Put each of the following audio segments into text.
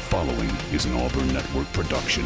following is an Auburn Network production.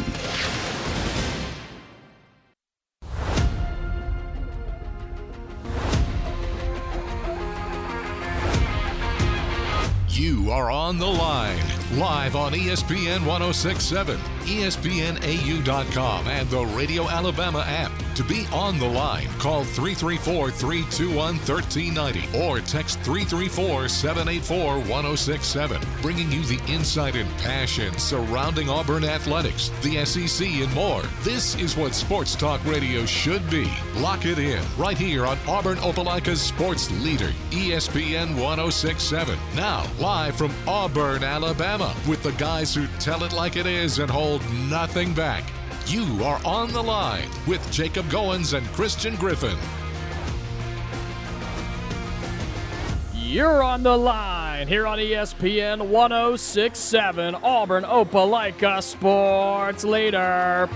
You are on the line, live on ESPN 1067, ESPNAU.com, and the Radio Alabama app. To be on the line, call 334-321-1390 or text 334-784-1067, bringing you the insight and passion surrounding Auburn athletics, the SEC, and more. This is what sports talk radio should be. Lock it in right here on Auburn Opelika's sports leader, ESPN 1067. Now, live from Auburn, Alabama, with the guys who tell it like it is and hold nothing back. You are on the line with Jacob Goins and Christian Griffin. You're on the line here on ESPN 1067, Auburn Opelika sports leader.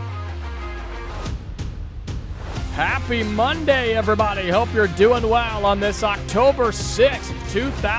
Happy Monday, everybody. Hope you're doing well on this October 6th,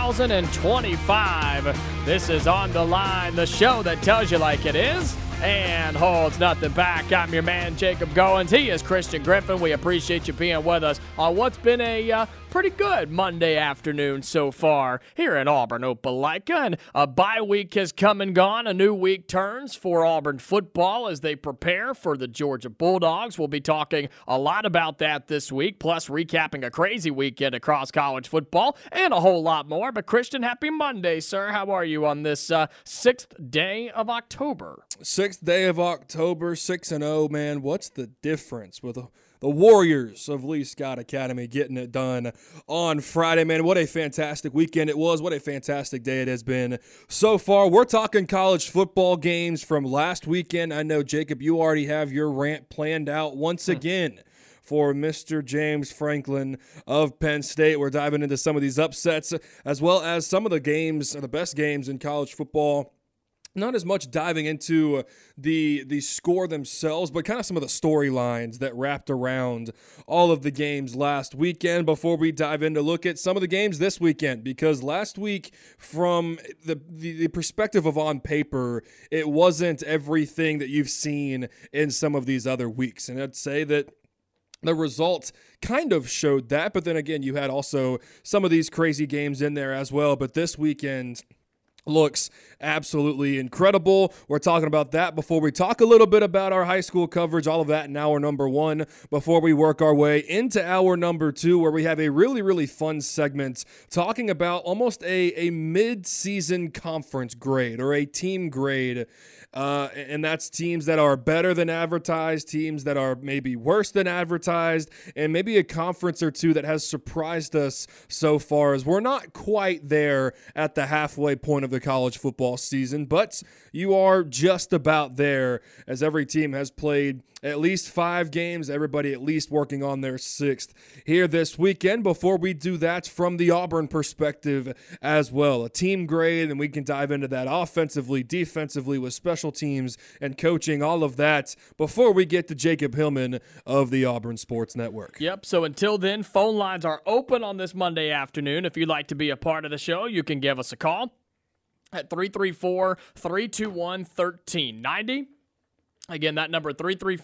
2025. This is On the Line, the show that tells you like it is and holds nothing back. I'm your man, Jacob Goins. He is Christian Griffin. We appreciate you being with us on what's been a pretty good Monday afternoon so far here in Auburn, Opelika. And a bye week has come and gone. A new week turns for Auburn football as they prepare for the Georgia Bulldogs. We'll be talking a lot about that this week, plus recapping a crazy weekend across college football and a whole lot more. But Christian, happy Monday, sir. How are you on this 6th day of October? 6th day of October, 6-0, man. What's the difference with the Warriors of Lee Scott Academy getting it done on Friday, man? What a fantastic weekend it was. What a fantastic day it has been so far. We're talking college football games from last weekend. I know, Jacob, you already have your rant planned out once again for Mr. James Franklin of Penn State. We're diving into some of these upsets as well as some of the games, the best games in college football. Not as much diving into the score themselves, but kind of some of the storylines that wrapped around all of the games last weekend before we dive in to look at some of the games this weekend. Because last week, from the perspective of on paper, it wasn't everything that you've seen in some of these other weeks. And I'd say that the result kind of showed that. But then again, you had also some of these crazy games in there as well. But this weekend looks absolutely incredible. We're talking about that before we talk a little bit about our high school coverage, all of that in hour number one, before we work our way into hour number two, where we have a really, really fun segment talking about almost a mid-season conference grade or a team grade. And that's teams that are better than advertised, teams that are maybe worse than advertised, and maybe a conference or two that has surprised us so far, as we're not quite there at the halfway point of the college football season, but you are just about there, as every team has played at least 5 games, everybody at least working on their 6th here this weekend. Before we do that, from the Auburn perspective as well, a team grade, and we can dive into that offensively, defensively, with special teams and coaching, all of that, before we get to Jacob Hillman of the Auburn Sports Network. Yep, so until then, phone lines are open on this Monday afternoon. If you'd like to be a part of the show, you can give us a call at 334-321-1390. Again, that number,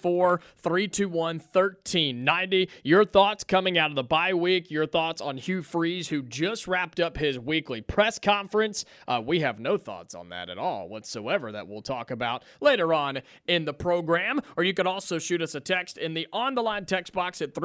334-321-1390. Your thoughts coming out of the bye week, your thoughts on Hugh Freeze, who just wrapped up his weekly press conference. We have no thoughts on that at all whatsoever that we'll talk about later on in the program. Or you can also shoot us a text in the On the Line text box at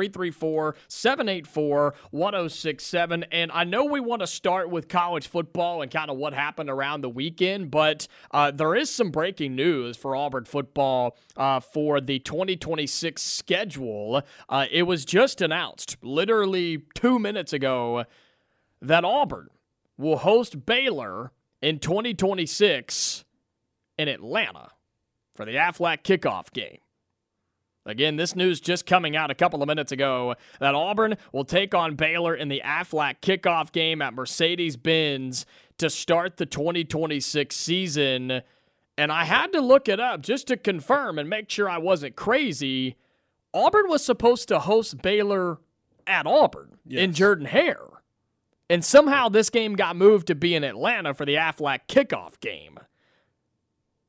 334-784-1067. And I know we want to start with college football and kind of what happened around the weekend, but there is some breaking news for Auburn football for the 2026 schedule. It was just announced literally 2 minutes ago that Auburn will host Baylor in 2026 in Atlanta for the Aflac kickoff game. Again, this news just coming out a couple of minutes ago that Auburn will take on Baylor in the Aflac kickoff game at Mercedes-Benz to start the 2026 season. And I had to look it up just to confirm and make sure I wasn't crazy. Auburn was supposed to host Baylor at Auburn in Jordan-Hare. And somehow this game got moved to be in Atlanta for the Aflac kickoff game.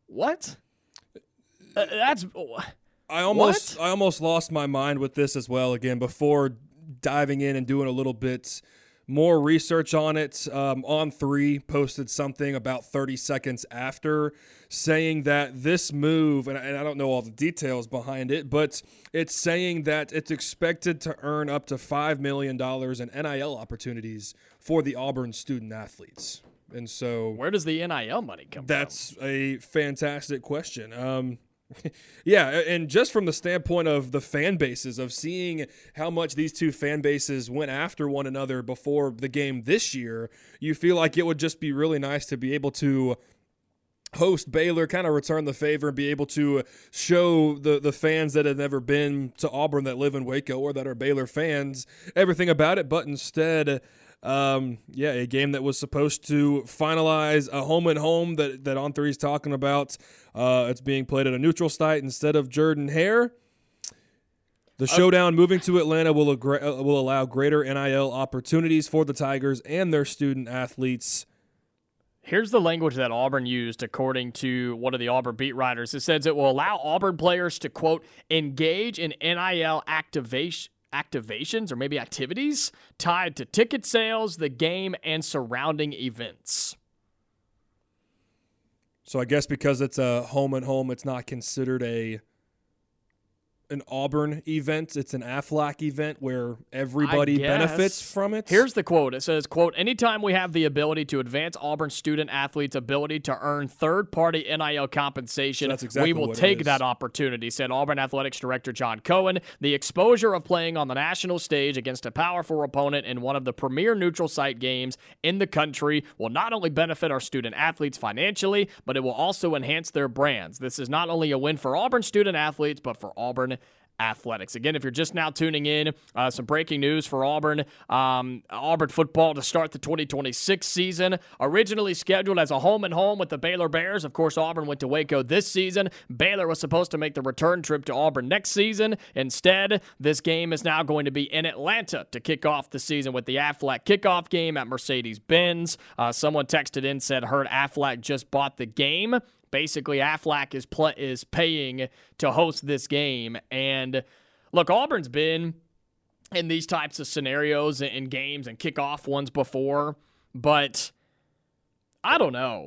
What? That's I almost lost my mind with this as well again before diving in and doing a little bit more research on it. On3 posted something about 30 seconds after saying that this move, and I don't know all the details behind it, but it's saying that it's expected to earn up to $5 million in NIL opportunities for the Auburn student athletes. And so where does the NIL money come from? That's a fantastic question. Yeah, and just from the standpoint of the fan bases, of seeing how much these two fan bases went after one another before the game this year, you feel like it would just be really nice to be able to host Baylor, kind of return the favor, and be able to show the fans that have never been to Auburn that live in Waco or that are Baylor fans everything about it, but instead a game that was supposed to finalize a home and home that On3 is talking about. It's being played at a neutral site instead of Jordan-Hare. The showdown moving to Atlanta will allow greater NIL opportunities for the Tigers and their student athletes. Here's the language that Auburn used, according to one of the Auburn beat writers. It says it will allow Auburn players to, quote, engage in NIL activations or maybe activities tied to ticket sales, the game, and surrounding events. So I guess because it's a home and home, it's not considered an Auburn event. It's an Aflac event where everybody benefits from it. Here's the quote. It says, quote, anytime we have the ability to advance Auburn student athletes' ability to earn third-party NIL compensation, so exactly we will take that opportunity, said Auburn Athletics Director John Cohen. The exposure of playing on the national stage against a powerful opponent in one of the premier neutral site games in the country will not only benefit our student athletes financially, but it will also enhance their brands. This is not only a win for Auburn student athletes, but for Auburn athletics. Again, if you're just now tuning in, some breaking news for Auburn. Auburn football to start the 2026 season. Originally scheduled as a home and home with the Baylor Bears. Of course, Auburn went to Waco this season. Baylor was supposed to make the return trip to Auburn next season. Instead, this game is now going to be in Atlanta to kick off the season with the Aflac kickoff game at Mercedes-Benz. Someone texted in, said, heard Aflac just bought the game. Basically, Aflac is paying to host this game. And look, Auburn's been in these types of scenarios in games and kickoff ones before, but I don't know.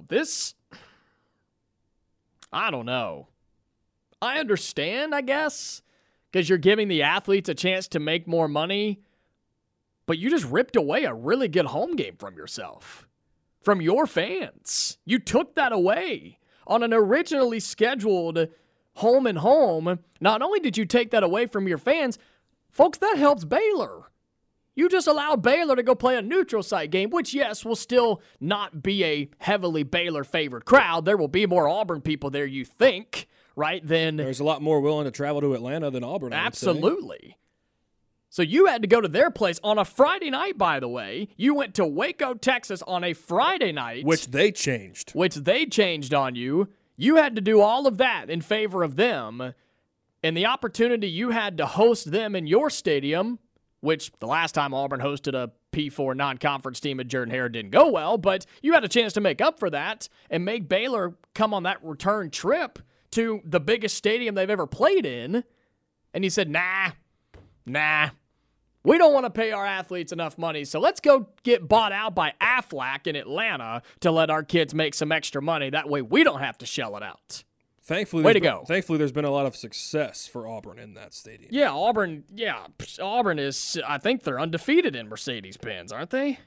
I don't know. I understand, I guess, because you're giving the athletes a chance to make more money, but you just ripped away a really good home game from yourself, from your fans. You took that away. On an originally scheduled home and home, not only did you take that away from your fans, folks, that helps Baylor. You just allowed Baylor to go play a neutral site game, which, yes, will still not be a heavily Baylor-favored crowd. There will be more Auburn people there, you think, right? There's a lot more willing to travel to Atlanta than Auburn, I would say. Absolutely. So you had to go to their place on a Friday night, by the way. You went to Waco, Texas on a Friday night. Which they changed on you. You had to do all of that in favor of them. And the opportunity you had to host them in your stadium, which the last time Auburn hosted a P4 non-conference team at Jordan-Hare didn't go well, but you had a chance to make up for that and make Baylor come on that return trip to the biggest stadium they've ever played in. And you said, nah, we don't want to pay our athletes enough money, so let's go get bought out by Aflac in Atlanta to let our kids make some extra money. That way we don't have to shell it out. Thankfully, there's been a lot of success for Auburn in that stadium. Yeah, Auburn is, I think they're undefeated in Mercedes-Benz, aren't they?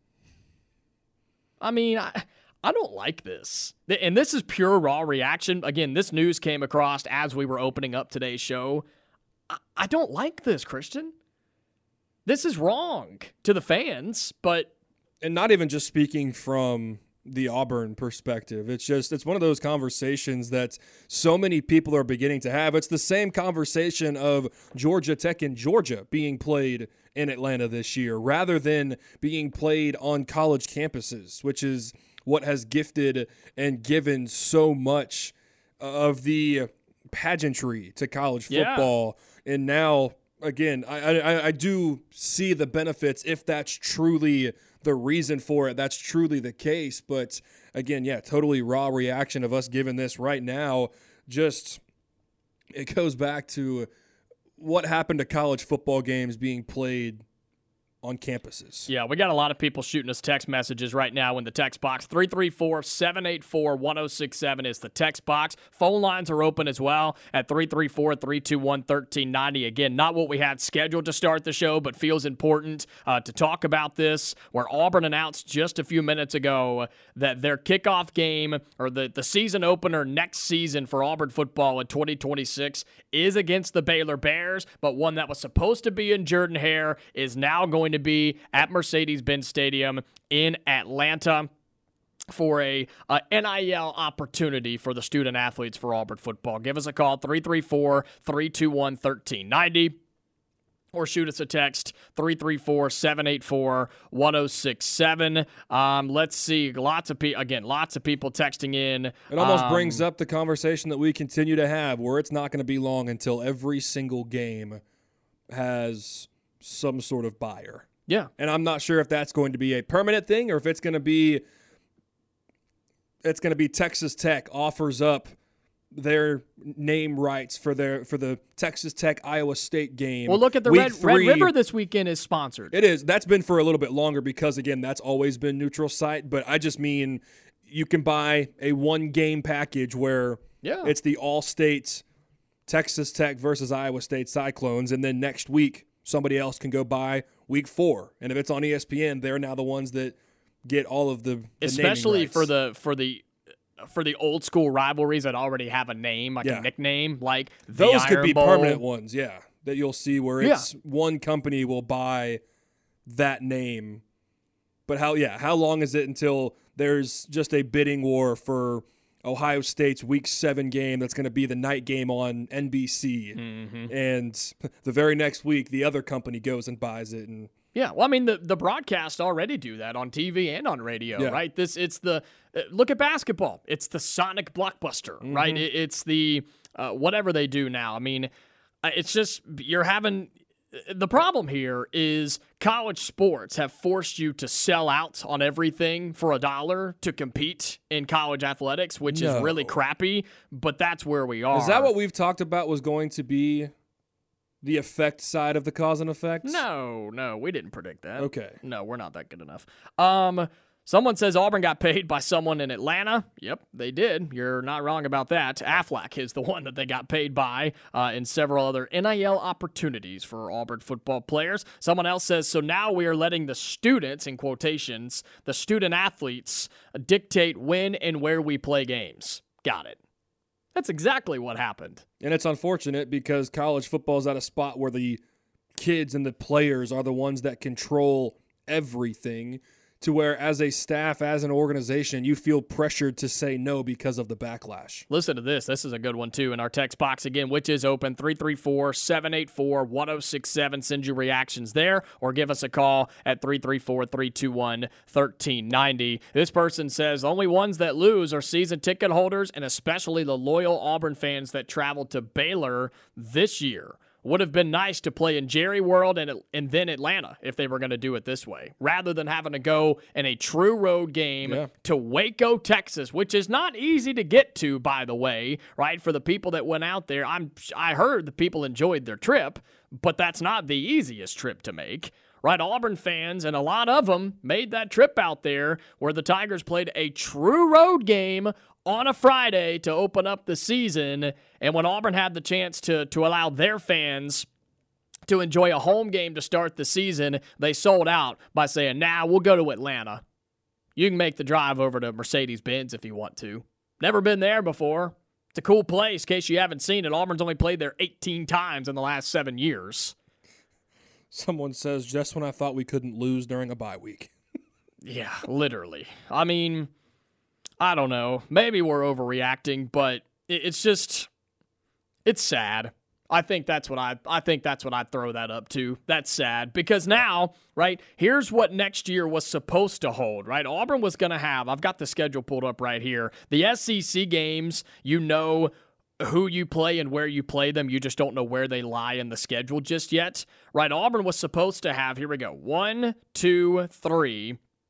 I mean, I don't like this. And this is pure raw reaction. Again, this news came across as we were opening up today's show. I don't like this, Christian. This is wrong to the fans, but... And not even just speaking from the Auburn perspective. It's one of those conversations that so many people are beginning to have. It's the same conversation of Georgia Tech and Georgia being played in Atlanta this year rather than being played on college campuses, which is what has gifted and given so much of the pageantry to college football. Yeah. And now, again, I do see the benefits if that's truly the reason for it, that's truly the case. But again, yeah, totally raw reaction of us giving this right now. Just it goes back to what happened to college football games being played on campuses. Yeah, we got a lot of people shooting us text messages right now in the text box. 334-784-1067 is the text box. Phone lines are open as well at 334-321-1390. Again, not what we had scheduled to start the show, but feels important to talk about this, where Auburn announced just a few minutes ago that their kickoff game, or the season opener next season for Auburn football in 2026 is against the Baylor Bears, but one that was supposed to be in Jordan-Hare is now going to be at Mercedes-Benz Stadium in Atlanta for a NIL opportunity for the student athletes for Auburn football. Give us a call, 334-321-1390. Or shoot us a text, 334-784-1067. Let's see, lots of people texting in. It almost brings up the conversation that we continue to have, where it's not going to be long until every single game has some sort of buyer. Yeah. And I'm not sure if that's going to be a permanent thing or if it's going to be Texas Tech offers up their name rights for the Texas Tech Iowa State game. Well, look at the Red River this weekend is sponsored. It is. That's been for a little bit longer because, again, that's always been neutral site. But I just mean you can buy a one-game package where it's the all-state Texas Tech versus Iowa State Cyclones, and then next week somebody else can go buy week 4. And if it's on ESPN, they're now the ones that get all of the especially naming rights. for the old school rivalries that already have a name, like a nickname, like those could Iron be Bowl. permanent ones, that you'll see where it's one company will buy that name. But how long is it until there's just a bidding war for Ohio State's Week 7 game that's going to be the night game on NBC, and the very next week the other company goes and buys it? And yeah, well, I mean, the broadcasts already do that on TV and on radio, right? Look at basketball. It's the Sonic blockbuster, right? It's the whatever they do now. I mean, it's just you're having. The problem here is college sports have forced you to sell out on everything for $1 to compete in college athletics, which is really crappy, but that's where we are. Is that what we've talked about was going to be the effect side of the cause and effect? No, we didn't predict that. Okay. No, we're not that good enough. Someone says Auburn got paid by someone in Atlanta. Yep, they did. You're not wrong about that. Aflac is the one that they got paid by, and several other NIL opportunities for Auburn football players. Someone else says, so now we are letting the students, in quotations, the student athletes, dictate when and where we play games. Got it. That's exactly what happened. And it's unfortunate because college football is at a spot where the kids and the players are the ones that control everything, to where as a staff, as an organization, you feel pressured to say no because of the backlash. Listen to this. This is a good one, too, in our text box, again, which is open, 334-784-1067. Send your reactions there, or give us a call at 334-321-1390. This person says, the only ones that lose are season ticket holders and especially the loyal Auburn fans that traveled to Baylor this year. Would have been nice to play in Jerry World and then Atlanta if they were going to do it this way, rather than having to go in a true road game to Waco, Texas, which is not easy to get to, by the way, right? For the people that went out there, I heard the people enjoyed their trip, but that's not the easiest trip to make. Right, Auburn fans, and a lot of them made that trip out there where the Tigers played a true road game on a Friday to open up the season. And when Auburn had the chance to allow their fans to enjoy a home game to start the season, they sold out by saying, we'll go to Atlanta. You can make the drive over to Mercedes-Benz if you want to. Never been there before. It's a cool place, in case you haven't seen it. Auburn's only played there 18 times in the last 7 years. Someone says, just when I thought we couldn't lose during a bye week. Yeah, literally. I mean, I don't know. Maybe we're overreacting, but it's sad. I think that's what I'd throw that up to. That's sad because now, right, here's what next year was supposed to hold, right? Auburn was going to have, I've got the schedule pulled up right here. The SEC games, who you play and where you play them. You just don't know where they lie in the schedule just yet. Right, Auburn was supposed to have, here we go, 1, 2, 3,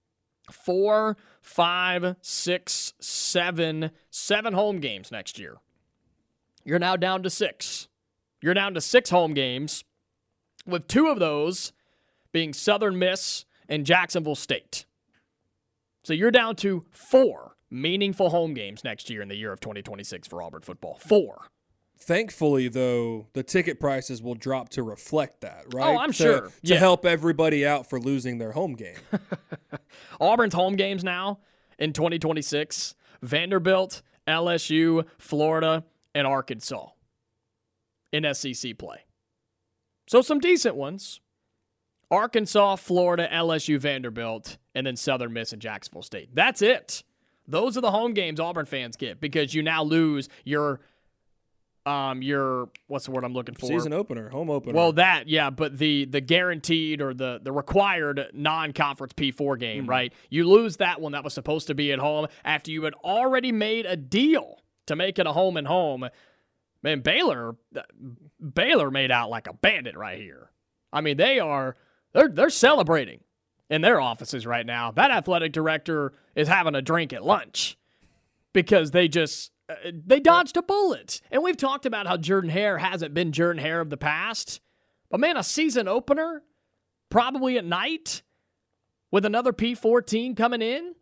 4, 5, 6, 7 home games next year. You're now down to 6. You're down to 6 home games, with 2 of those being Southern Miss and Jacksonville State. So you're down to 4 meaningful home games next year in the year of 2026 for Auburn football. 4. Thankfully, though, the ticket prices will drop to reflect that, right? Oh, I'm sure. To help everybody out for losing their home game. Auburn's home games now in 2026, Vanderbilt, LSU, Florida, and Arkansas in SEC play. So some decent ones. Arkansas, Florida, LSU, Vanderbilt, and then Southern Miss and Jacksonville State. That's it. Those are the home games Auburn fans get because you now lose your what's the word I'm looking for? Season opener, home opener. Well, but the guaranteed or the required non-conference P4 game, right? You lose that one that was supposed to be at home after you had already made a deal to make it a home and home. Man, Baylor made out like a bandit right here. I mean, they're celebrating in their offices right now. That athletic director is having a drink at lunch because they dodged a bullet. And we've talked about how Jordan Hare hasn't been Jordan Hare of the past. But man, a season opener, probably at night, with another P14 coming in,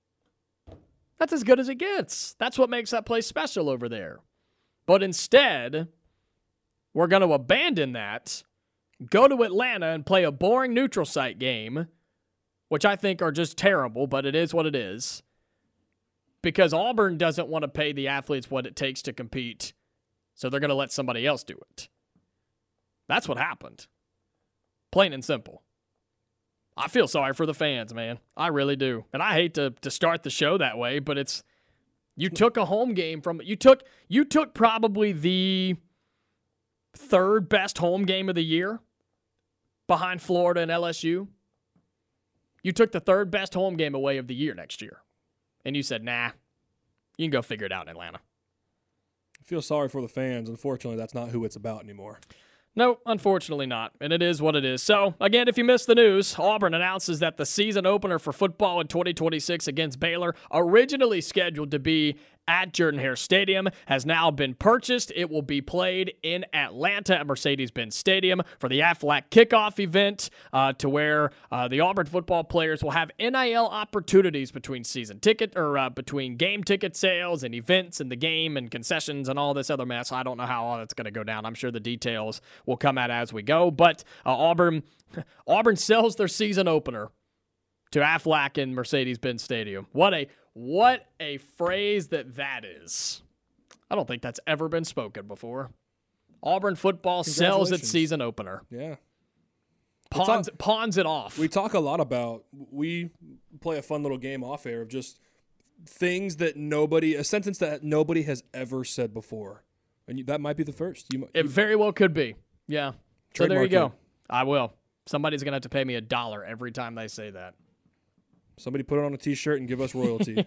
that's as good as it gets. That's what makes that place special over there. But instead, we're going to abandon that, go to Atlanta and play a boring neutral site game, which I think are just terrible, but it is what it is. Because Auburn doesn't want to pay the athletes what it takes to compete, so they're going to let somebody else do it. That's what happened. Plain and simple. I feel sorry for the fans, man. I really do. And I hate to start the show that way, but you took a home game from you took probably the 3rd best home game of the year behind Florida and LSU. You took the 3rd best home game away of the year next year. And you said, nah, you can go figure it out in Atlanta. I feel sorry for the fans. Unfortunately, that's not who it's about anymore. No, unfortunately not. And it is what it is. So, again, if you missed the news, Auburn announces that the season opener for football in 2026 against Baylor, originally scheduled to be at Jordan-Hare Stadium, has now been purchased. It will be played in Atlanta at Mercedes-Benz Stadium for the Aflac kickoff event, to where the Auburn football players will have NIL opportunities between between game ticket sales and events and the game and concessions and all this other mess. I don't know how all that's going to go down. I'm sure the details will come out as we go. But Auburn sells their season opener to Aflac in Mercedes-Benz Stadium. What a phrase that is. I don't think that's ever been spoken before. Auburn football sells its season opener. Yeah. Pawns it off. We talk a lot about, we play a fun little game off air of just things that a sentence that nobody has ever said before. And that might be the first. It very well could be. Yeah. So there you Trademark go. I will. Somebody's going to have to pay me $1 every time they say that. Somebody put it on a T-shirt and give us royalty.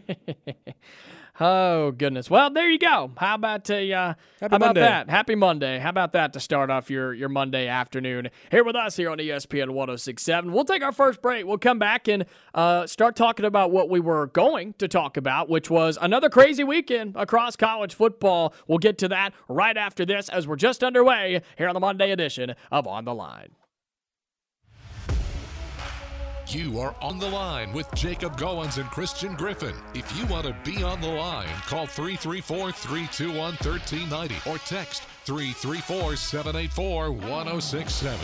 Oh, goodness. Well, there you go. How about that? Happy Monday. How about that to start off your Monday afternoon here with us here on ESPN 106.7. We'll take our first break. We'll come back and start talking about what we were going to talk about, which was another crazy weekend across college football. We'll get to that right after this as we're just underway here on the Monday edition of On the Line. You are on the line with Jacob Goins and Christian Griffin. If you want to be on the line, call 334-321-1390 or text 334-784-1067.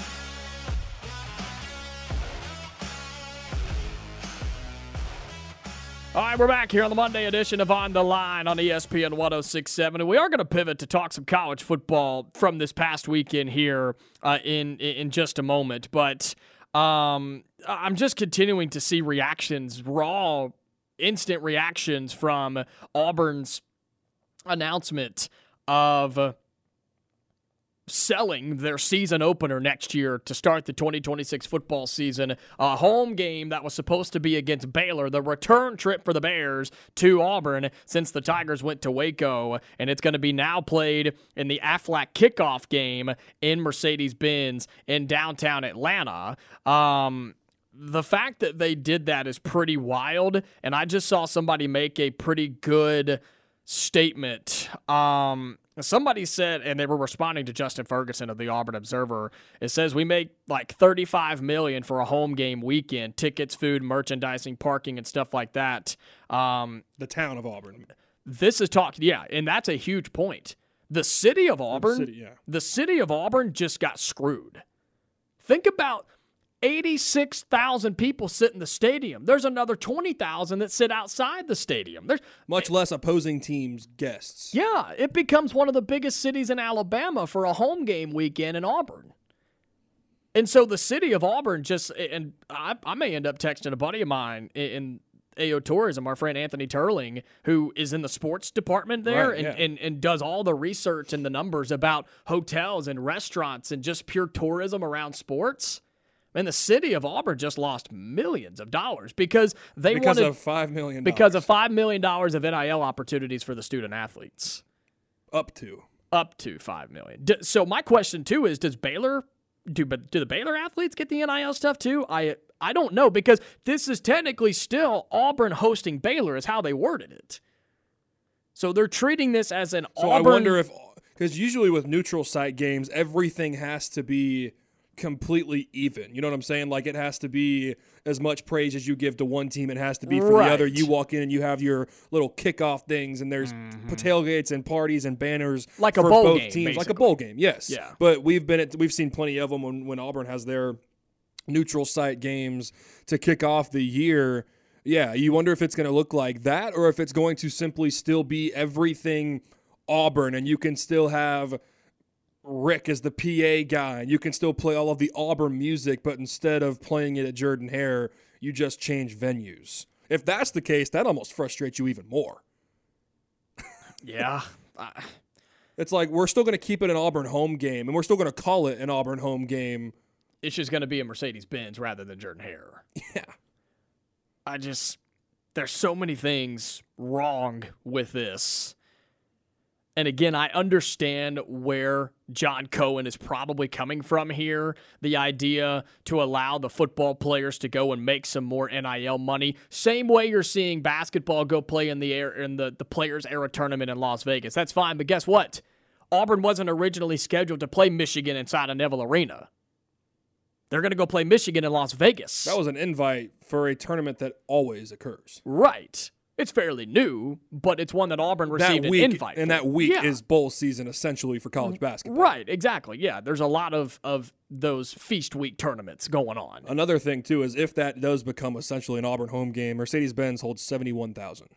All right, we're back here on the Monday edition of On the Line on ESPN 106.7, and we are going to pivot to talk some college football from this past weekend here in just a moment, but I'm just continuing to see reactions, raw, instant reactions from Auburn's announcement of selling their season opener next year to start the 2026 football season. A home game that was supposed to be against Baylor, the return trip for the Bears to Auburn since the Tigers went to Waco, and it's going to be now played in the Aflac kickoff game in Mercedes-Benz in downtown Atlanta. the fact that they did that is pretty wild, and I just saw somebody make a pretty good statement. Somebody said, and they were responding to Justin Ferguson of the Auburn Observer. It says, we make like $35 million for a home game weekend, tickets, food, merchandising, parking, and stuff like that. The town of Auburn. This is talk, yeah, and that's a huge point. The city of Auburn, The city. The city of Auburn just got screwed. Think about 86,000 people sit in the stadium. There's another 20,000 that sit outside the stadium. There's Much less opposing teams' guests. Yeah, it becomes one of the biggest cities in Alabama for a home game weekend in Auburn. And so the city of Auburn just, and I may end up texting a buddy of mine in AO Tourism, our friend Anthony Turling, who is in the sports department there and does all the research and the numbers about hotels and restaurants and just pure tourism around sports. And the city of Auburn just lost millions of dollars because of $5 million. Because of $5 million of NIL opportunities for the student athletes. Up to $5 million. So my question too is, do the Baylor athletes get the NIL stuff too? I don't know, because this is technically still Auburn hosting Baylor is how they worded it. So they're treating this as an Auburn. I wonder if, because usually with neutral site games, everything has to be completely even. You know what I'm saying? Like, it has to be as much praise as you give to one team, it has to be for the other. You walk in and you have your little kickoff things, and there's tailgates and parties and banners like for a bowl both game, teams, basically. like a bowl game. Yes. Yeah. But we've seen plenty of them when Auburn has their neutral site games to kick off the year. Yeah, you wonder if it's going to look like that, or if it's going to simply still be everything Auburn, and you can still have Rick as the PA guy, and you can still play all of the Auburn music, but instead of playing it at Jordan-Hare, you just change venues. If that's the case, that almost frustrates you even more. Yeah. It's like, we're still going to keep it an Auburn home game, and we're still going to call it an Auburn home game. It's just going to be a Mercedes-Benz rather than Jordan-Hare. Yeah. There's so many things wrong with this. And again, I understand where John Cohen is probably coming from here. The idea to allow the football players to go and make some more NIL money. Same way you're seeing basketball go play in the Players Era tournament in Las Vegas. That's fine, but guess what? Auburn wasn't originally scheduled to play Michigan inside of Neville Arena. They're going to go play Michigan in Las Vegas. That was an invite for a tournament that always occurs. Right. It's fairly new, but it's one that Auburn received an invite. And that week is bowl season essentially for college basketball. Right, exactly. Yeah, there's a lot of those feast week tournaments going on. Another thing, too, is if that does become essentially an Auburn home game, Mercedes-Benz holds 71,000.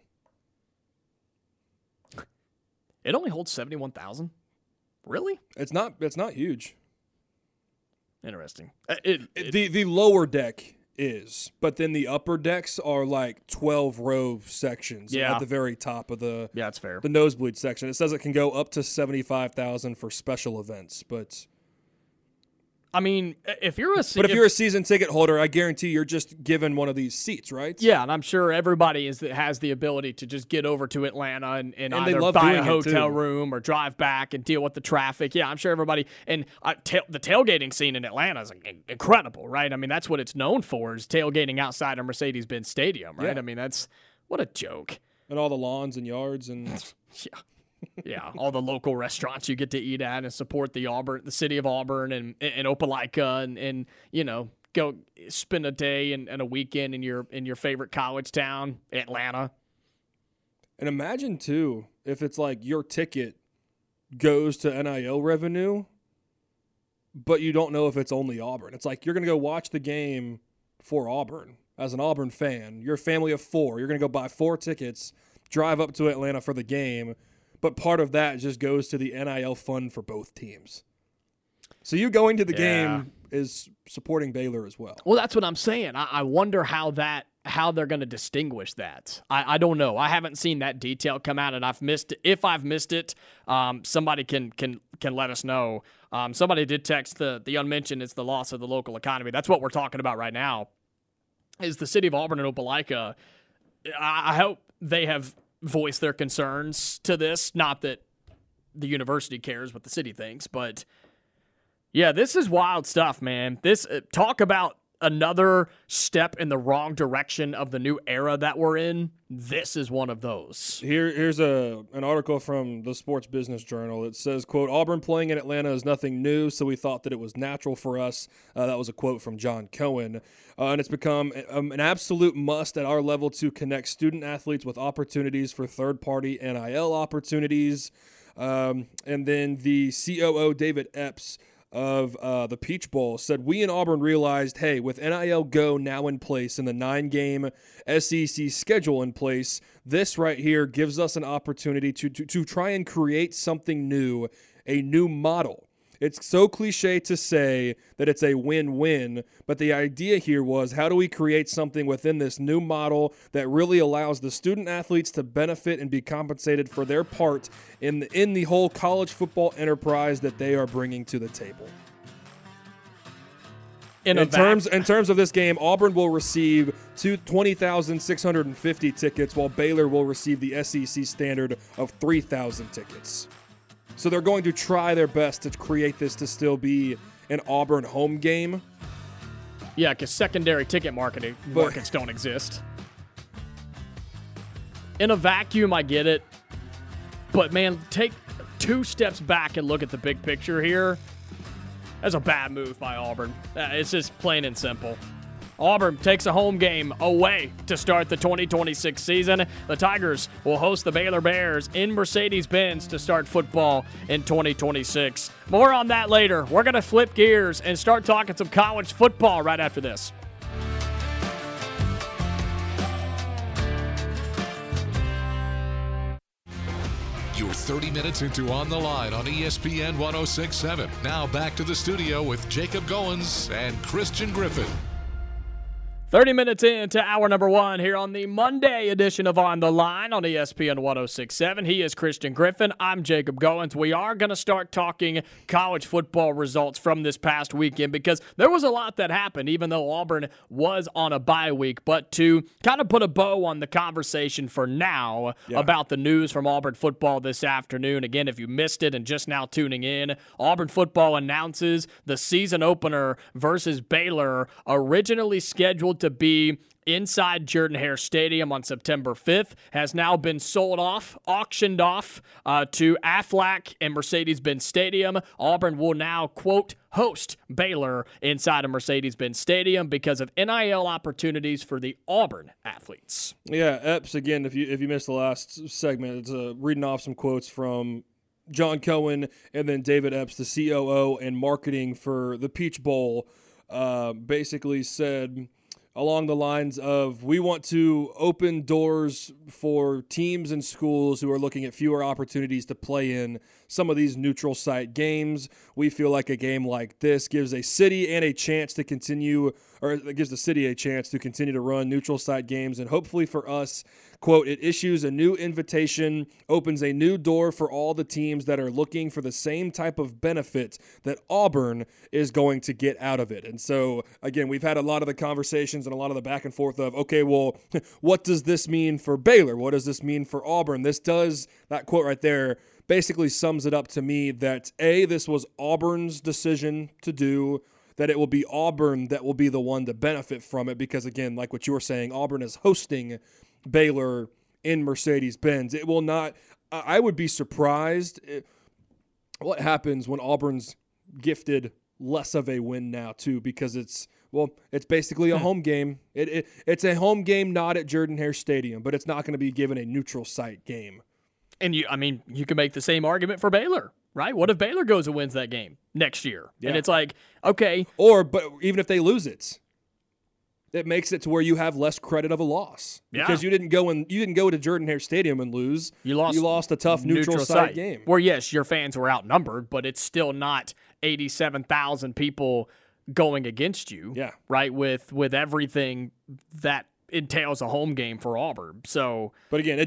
It only holds 71,000? Really? It's not huge. Interesting. The lower deck is, but then the upper decks are like 12-row sections at the very top of the that's fair. The nosebleed section. It says it can go up to 75,000 for special events, but I mean, if you're a season ticket holder, I guarantee you're just given one of these seats, right? Yeah, and I'm sure everybody has the ability to just get over to Atlanta and either love buy doing a hotel room or drive back and deal with the traffic. Yeah, I'm sure everybody and the tailgating scene in Atlanta is incredible, right? I mean, that's what it's known for, is tailgating outside of Mercedes-Benz Stadium, right? Yeah. I mean, that's what a joke. And all the lawns and yards and yeah. Yeah, all the local restaurants you get to eat at and support the city of Auburn and Opelika and you know, go spend a day and a weekend in your favorite college town, Atlanta. And imagine too if it's like your ticket goes to NIL revenue, but you don't know if it's only Auburn. It's like you're going to go watch the game for Auburn as an Auburn fan. You're a family of 4. You're going to go buy 4 tickets, drive up to Atlanta for the game. But part of that just goes to the NIL fund for both teams. So you going to the game is supporting Baylor as well. Well, that's what I'm saying. I wonder how they're going to distinguish that. I don't know. I haven't seen that detail come out, and I've missed it. If I've missed it, somebody can let us know. Somebody did text the unmentioned. It's the loss of the local economy. That's what we're talking about right now. Is the city of Auburn and Opelika. I hope they have voice their concerns to this. Not that the university cares what the city thinks, but yeah, this is wild stuff, man. This talk about another step in the wrong direction of the new era that we're in, this is one of those. Here's an article from the Sports Business Journal. It says, quote, Auburn playing in Atlanta is nothing new, so we thought that it was natural for us. That was a quote from John Cohen. And it's become an absolute must at our level to connect student athletes with opportunities for third-party NIL opportunities. And then the COO, David Epps, of the Peach Bowl said, we in Auburn realized, hey, with NIL Go now in place and the 9-game SEC schedule in place, this right here gives us an opportunity to try and create something new, a new model. It's so cliche to say that it's a win-win, but the idea here was, how do we create something within this new model that really allows the student athletes to benefit and be compensated for their part in the whole college football enterprise that they are bringing to the table? In terms of this game, Auburn will receive 20,650 tickets, while Baylor will receive the SEC standard of 3,000 tickets. So they're going to try their best to create this to still be an Auburn home game. Yeah, because secondary ticket markets don't exist. In a vacuum, I get it. But, man, take 2 steps back and look at the big picture here. That's a bad move by Auburn. It's just plain and simple. Auburn takes a home game away to start the 2026 season. The Tigers will host the Baylor Bears in Mercedes-Benz to start football in 2026. More on that later. We're going to flip gears and start talking some college football right after this. You're 30 minutes into On the Line on ESPN 106.7. Now back to the studio with Jacob Goins and Christian Griffin. 30 minutes into hour number 1 here on the Monday edition of On the Line on ESPN 106.7. He is Christian Griffin. I'm Jacob Goins. We are going to start talking college football results from this past weekend because there was a lot that happened, even though Auburn was on a bye week. But to kind of put a bow on the conversation for now about the news from Auburn football this afternoon. Again, if you missed it and just now tuning in, Auburn football announces the season opener versus Baylor, originally scheduled to be inside Jordan-Hare Stadium on September 5th, has now been auctioned off to Aflac and Mercedes-Benz Stadium. Auburn will now, quote, host Baylor inside of Mercedes-Benz Stadium because of NIL opportunities for the Auburn athletes. Yeah, Epps, again, if you missed the last segment, it's reading off some quotes from John Cohen and then David Epps, the COO and marketing for the Peach Bowl, basically said along the lines of, we want to open doors for teams and schools who are looking at fewer opportunities to play in some of these neutral site games. We feel like a game like this gives a city and a chance to continue, or it gives the city a chance to continue to run neutral site games. And hopefully for us, quote, it issues a new invitation, opens a new door for all the teams that are looking for the same type of benefit that Auburn is going to get out of it. And so, again, we've had a lot of the conversations and a lot of the back and forth of, okay, well, what does this mean for Baylor? What does this mean for Auburn? That quote right there basically sums it up to me that, A, this was Auburn's decision to do, that it will be Auburn that will be the one to benefit from it because, again, like what you were saying, Auburn is hosting Baylor in Mercedes-Benz. It will not – I would be surprised what happens when Auburn's gifted less of a win now too, because it's basically a home game. It's a home game not at Jordan-Hare Stadium, but it's not going to be given a neutral site game. And you can make the same argument for Baylor, right? What if Baylor goes and wins that game next year? Yeah. And it's like, okay. But even if they lose it, it makes it to where you have less credit of a loss because you didn't go to Jordan-Hare Stadium and lose. You lost a tough neutral site game. Where yes, your fans were outnumbered, but it's still not 87,000 people going against you. Yeah. Right, with everything that entails a home game for Auburn. So, but again,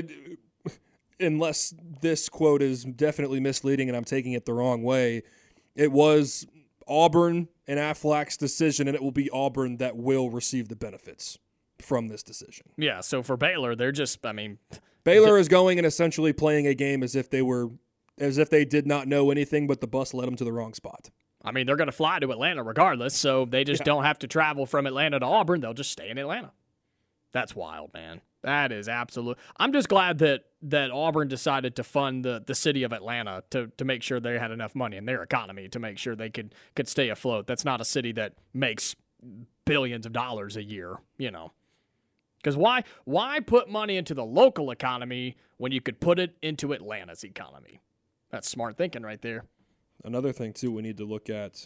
unless this quote is definitely misleading and I'm taking it the wrong way, it was Auburn and Aflac's decision, and it will be Auburn that will receive the benefits from this decision. Yeah, so for Baylor, Baylor is going and essentially playing a game as if they did not know anything, but the bus led them to the wrong spot. I mean, they're going to fly to Atlanta regardless, so they just don't have to travel from Atlanta to Auburn. They'll just stay in Atlanta. That's wild, man. That is absolute. I'm just glad that Auburn decided to fund the city of Atlanta to make sure they had enough money in their economy to make sure they could stay afloat. That's not a city that makes billions of dollars a year, you know. Because why put money into the local economy when you could put it into Atlanta's economy? That's smart thinking right there. Another thing, too, we need to look at.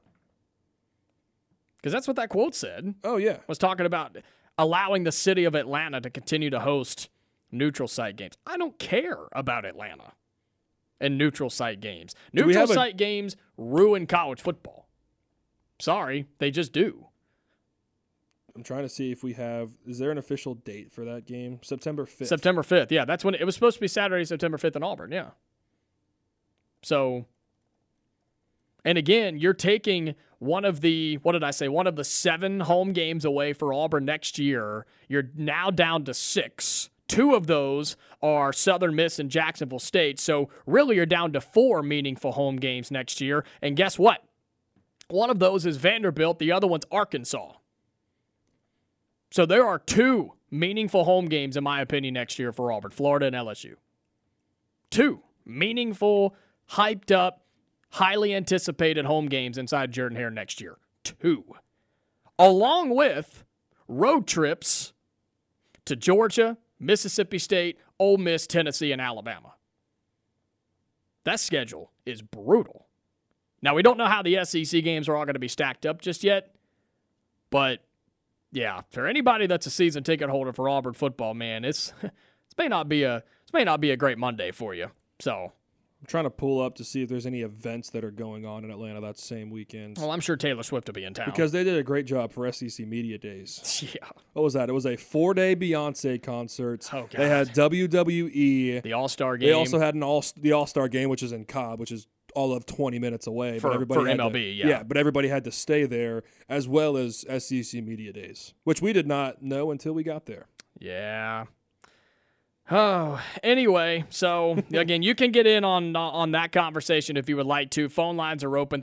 Because that's what that quote said. Oh, yeah. Was talking about allowing the city of Atlanta to continue to host neutral site games. I don't care about Atlanta and neutral site games. Neutral site games ruin college football. Sorry, they just do. I'm trying to see if we have – is there an official date for that game? September 5th. September 5th, yeah. That's when it was supposed to be Saturday, September 5th in Auburn, yeah. So, and again, you're taking one of the 7 home games away for Auburn next year. You're now down to 6. 2 of those are Southern Miss and Jacksonville State. So really you're down to 4 meaningful home games next year. And guess what? One of those is Vanderbilt. The other one's Arkansas. So there are 2 meaningful home games, in my opinion, next year for Auburn, Florida and LSU. 2 meaningful, hyped up, highly anticipated home games inside Jordan-Hare next year. 2. Along with road trips to Georgia, Mississippi State, Ole Miss, Tennessee, and Alabama. That schedule is brutal. Now, we don't know how the SEC games are all going to be stacked up just yet, but yeah, for anybody that's a season ticket holder for Auburn football, man, this may not be a great Monday for you. So I'm trying to pull up to see if there's any events that are going on in Atlanta that same weekend. Well, I'm sure Taylor Swift will be in town. Because they did a great job for SEC Media Days. Yeah. What was that? It was a 4-day Beyonce concert. Oh, God. They had WWE. The All-Star game. They also had the All-Star game, which is in Cobb, which is all of 20 minutes away. For MLB, yeah. Yeah, but everybody had to stay there, as well as SEC Media Days, which we did not know until we got there. Yeah. Oh, anyway, so again, you can get in on that conversation if you would like to. Phone lines are open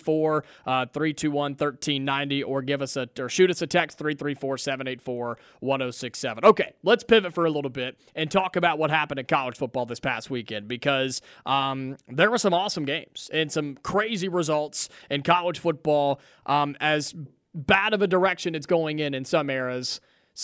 334-321-1390 or shoot us a text 334-784-1067. Okay, let's pivot for a little bit and talk about what happened in college football this past weekend because there were some awesome games and some crazy results in college football. As bad of a direction it's going in some areas.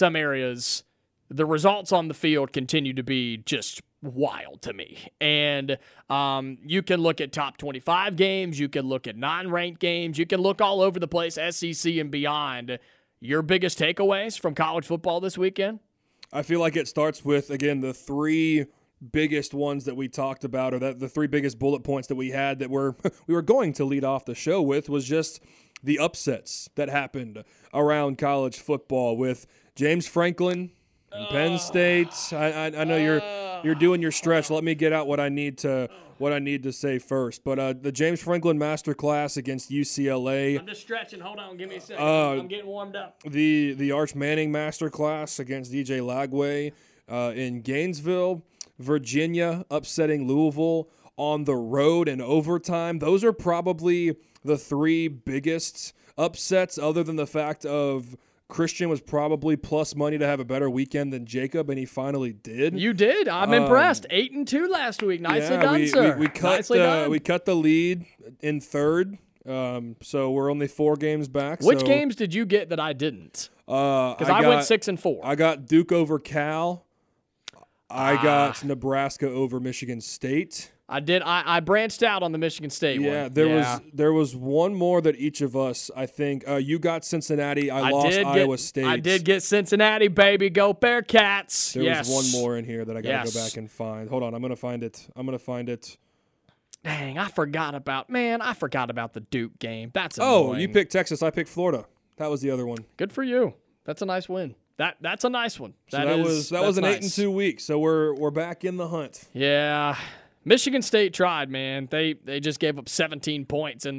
The results on the field continue to be just wild to me. And you can look at top 25 games. You can look at non-ranked games. You can look all over the place, SEC and beyond. Your biggest takeaways from college football this weekend? I feel like it starts with, again, the 3 biggest ones that we talked about, or the 3 biggest bullet points that we had that we were going to lead off the show with, was just the upsets that happened around college football with James Franklin and Penn State. I know you're doing your stretch. Let me get out what I need to say first. But the James Franklin masterclass against UCLA. I'm just stretching. Hold on, give me a second. I'm getting warmed up. The Arch Manning masterclass against DJ Lagway in Gainesville. Virginia upsetting Louisville on the road in overtime. Those are probably the 3 biggest upsets, other than the fact of Christian was probably plus money to have a better weekend than Jacob, and he finally did. You did. I'm impressed. 8-2 last week. Nicely done, sir. We cut the lead in 3rd, so we're only 4 games back. Which games did you get that I didn't? Because I went 6-4. I got Duke over Cal. I got Nebraska over Michigan State. I did. I branched out on the Michigan State one. Yeah, there was one more that each of us, I think, you got Cincinnati. I lost Iowa State. I did get Cincinnati, baby. Go Bearcats. There was one more in here that I got to go back and find. Hold on, I'm going to find it. Dang, I forgot about the Duke game. That's annoying. Oh, you picked Texas. I picked Florida. That was the other one. Good for you. That's a nice win. That's a nice one. That was an nice. 8-2 week. So we're back in the hunt. Yeah. Michigan State tried, man. They just gave up 17 points. And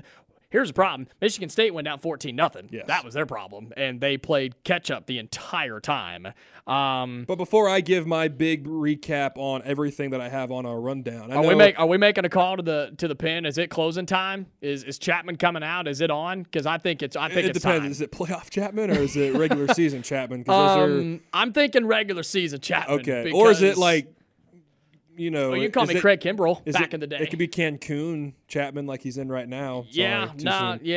Here's the problem. Michigan State went down 14-0. Yes. That was their problem, and they played catch-up the entire time. But before I give my big recap on everything that I have on our rundown, are we making a call to the pin? Is it closing time? Is Chapman coming out? Is it on? Because I think it's depends. time. Is it playoff Chapman or is it regular season Chapman? 'Cause I'm thinking regular season Chapman. Okay, or is it like, you can call me Craig Kimbrell back in the day. It could be Cancun Chapman like he's in right now. Call me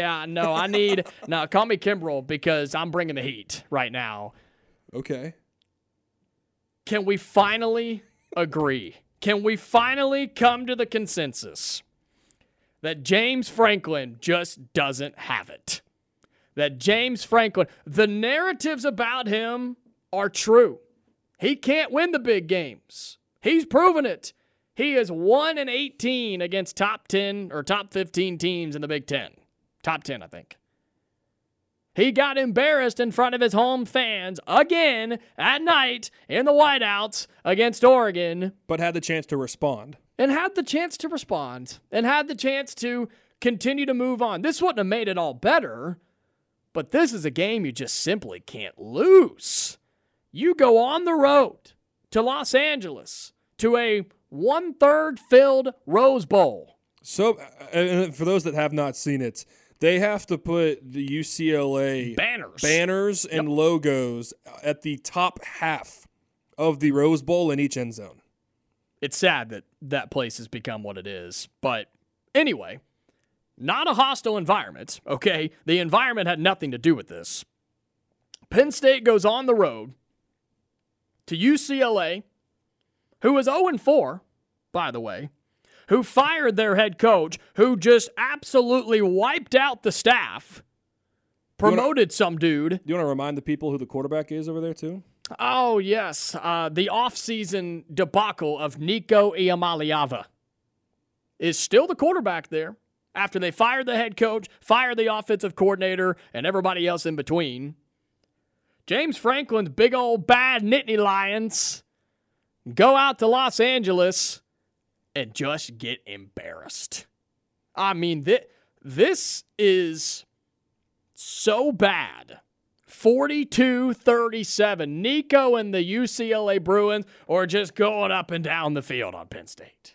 Kimbrell because I'm bringing the heat right now. Okay. Can we finally agree? Can we finally come to the consensus that James Franklin just doesn't have it? That James Franklin, the narratives about him are true. He can't win the big games. He's proven it. He is 1-18 against top 10 or top 15 teams in the Big Ten. Top 10, I think. He got embarrassed in front of his home fans again at night in the whiteouts against Oregon. But had the chance to respond. And had the chance to continue to move on. This wouldn't have made it all better, but this is a game you just simply can't lose. You go on the road to Los Angeles, to a 1/3 filled Rose Bowl. So, and for those that have not seen it, they have to put the UCLA banners and logos at the top half of the Rose Bowl in each end zone. It's sad that that place has become what it is. But anyway, not a hostile environment, okay? The environment had nothing to do with this. Penn State goes on the road to UCLA, who is 0-4, by the way, who fired their head coach, who just absolutely wiped out the staff, promoted some dude. Do you want to remind the people who the quarterback is over there, too? Oh, yes. The offseason debacle of Nico Iamaleava is still the quarterback there after they fired the head coach, fired the offensive coordinator, and everybody else in between. James Franklin's big old bad Nittany Lions go out to Los Angeles and just get embarrassed. I mean, this is so bad. 42-37. Nico and the UCLA Bruins are just going up and down the field on Penn State.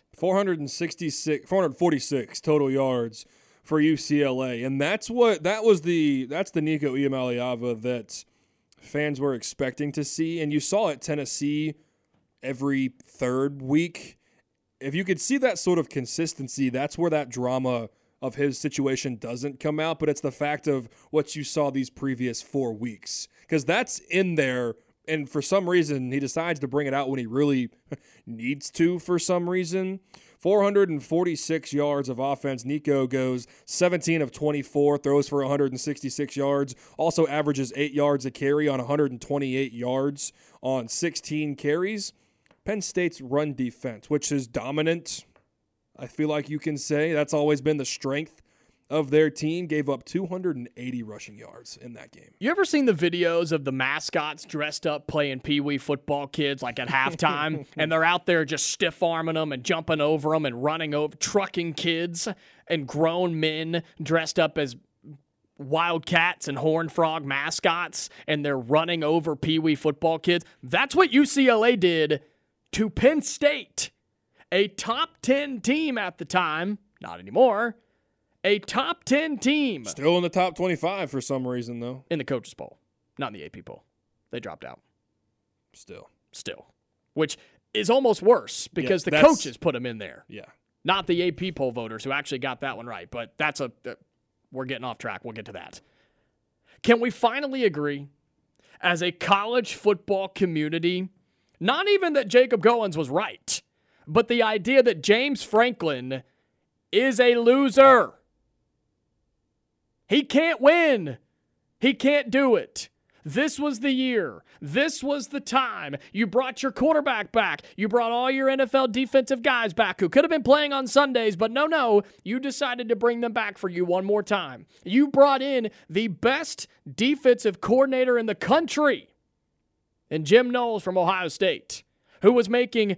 446 total yards for UCLA, and that's the Nico Iamaleava that fans were expecting to see, and you saw at Tennessee every third week. If you could see that sort of consistency, that's where that drama of his situation doesn't come out, but it's the fact of what you saw these previous 4 weeks, because that's in there, and for some reason he decides to bring it out when he really needs to for some reason. 446 yards of offense. Nico goes 17 of 24, throws for 166 yards, also averages 8 yards a carry on 128 yards on 16 carries. Penn State's run defense, which is dominant, I feel like you can say. That's always been the strength of their team, gave up 280 rushing yards in that game. You ever seen the videos of the mascots dressed up playing Pee-wee football kids like at halftime? And they're out there just stiff-arming them and jumping over them and running over, trucking kids and grown men dressed up as Wildcats and Horned Frog mascots, and they're running over Pee-wee football kids. That's what UCLA did to Penn State, a top 10 team at the time, not anymore, a top 10 team. Still in the top 25 for some reason, though. In the Coaches Poll, not in the AP Poll. They dropped out. Still. Which is almost worse because the coaches put them in there. Yeah. Not the AP Poll voters who actually got that one right. But we're getting off track. We'll get to that. Can we finally agree as a college football community, not even that Jacob Goins was right, but the idea that James Franklin is a loser? He can't win. He can't do it. This was the year. This was the time. You brought your quarterback back. You brought all your NFL defensive guys back who could have been playing on Sundays, but no, you decided to bring them back for you one more time. You brought in the best defensive coordinator in the country, and Jim Knowles from Ohio State, who was making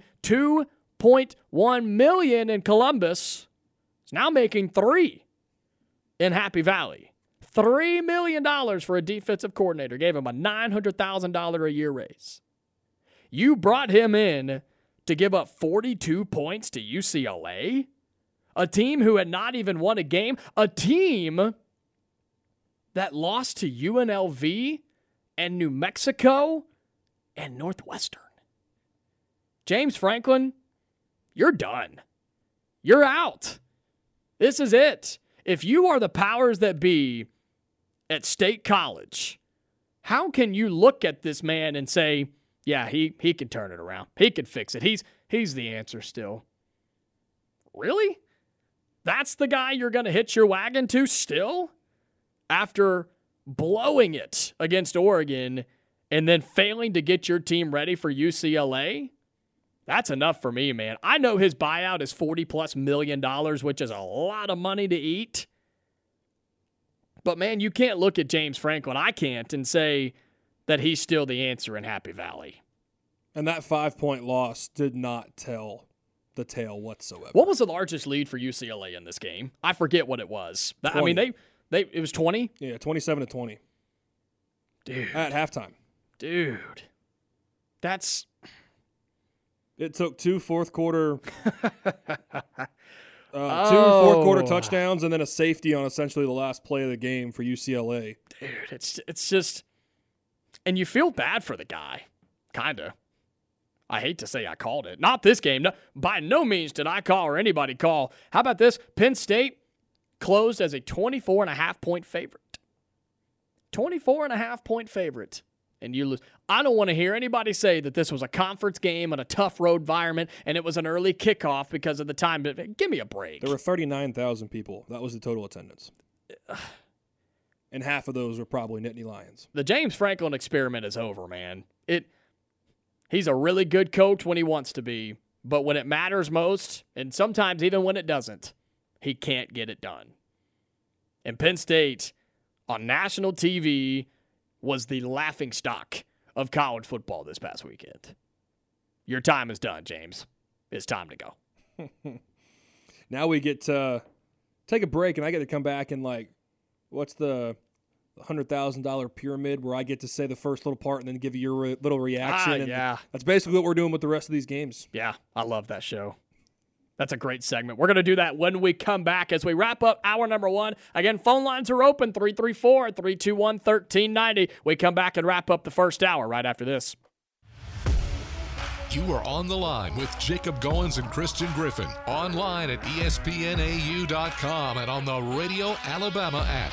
$2.1 million in Columbus, is now making $3 million. in Happy Valley. $3 million for a defensive coordinator. Gave him a $900,000 a year raise. You brought him in to give up 42 points to UCLA? A team who had not even won a game? A team that lost to UNLV and New Mexico and Northwestern. James Franklin, you're done. You're out. This is it. If you are the powers that be at State College, how can you look at this man and say, yeah, he can turn it around. He can fix it. He's the answer still. Really? That's the guy you're going to hitch your wagon to still? After blowing it against Oregon and then failing to get your team ready for UCLA? That's enough for me, man. I know his buyout is $40+ million, which is a lot of money to eat. But, man, you can't look at James Franklin, I can't, and say that he's still the answer in Happy Valley. And that 5-point loss did not tell the tale whatsoever. What was the largest lead for UCLA in this game? I forget what it was. 20. I mean, it was 20? Yeah, 27-20. Dude. At halftime. Dude. That's... It took two fourth quarter touchdowns and then a safety on essentially the last play of the game for UCLA. Dude, it's just, and you feel bad for the guy, kinda. I hate to say I called it. Not this game. No, by no means did I call or anybody call. How about this? Penn State closed as a 24.5-point favorite. 24.5-point favorite. And you lose. I don't want to hear anybody say that this was a conference game on a tough road environment and it was an early kickoff because of the time. Give me a break. There were 39,000 people. That was the total attendance. And half of those were probably Nittany Lions. The James Franklin experiment is over, man. He's a really good coach when he wants to be, but when it matters most, and sometimes even when it doesn't, he can't get it done. And Penn State, on national TV, was the laughingstock of college football this past weekend. Your time is done, James. It's time to go. Now we get to take a break, and I get to come back and, what's the $100,000 pyramid where I get to say the first little part and then give you your little reaction. Yeah. That's basically what we're doing with the rest of these games. Yeah, I love that show. That's a great segment. We're going to do that when we come back as we wrap up hour number 1. Again, phone lines are open, 334-321-1390. We come back and wrap up the first hour right after this. You are on the line with Jacob Goins and Christian Griffin. Online at ESPNAU.com and on the Radio Alabama app.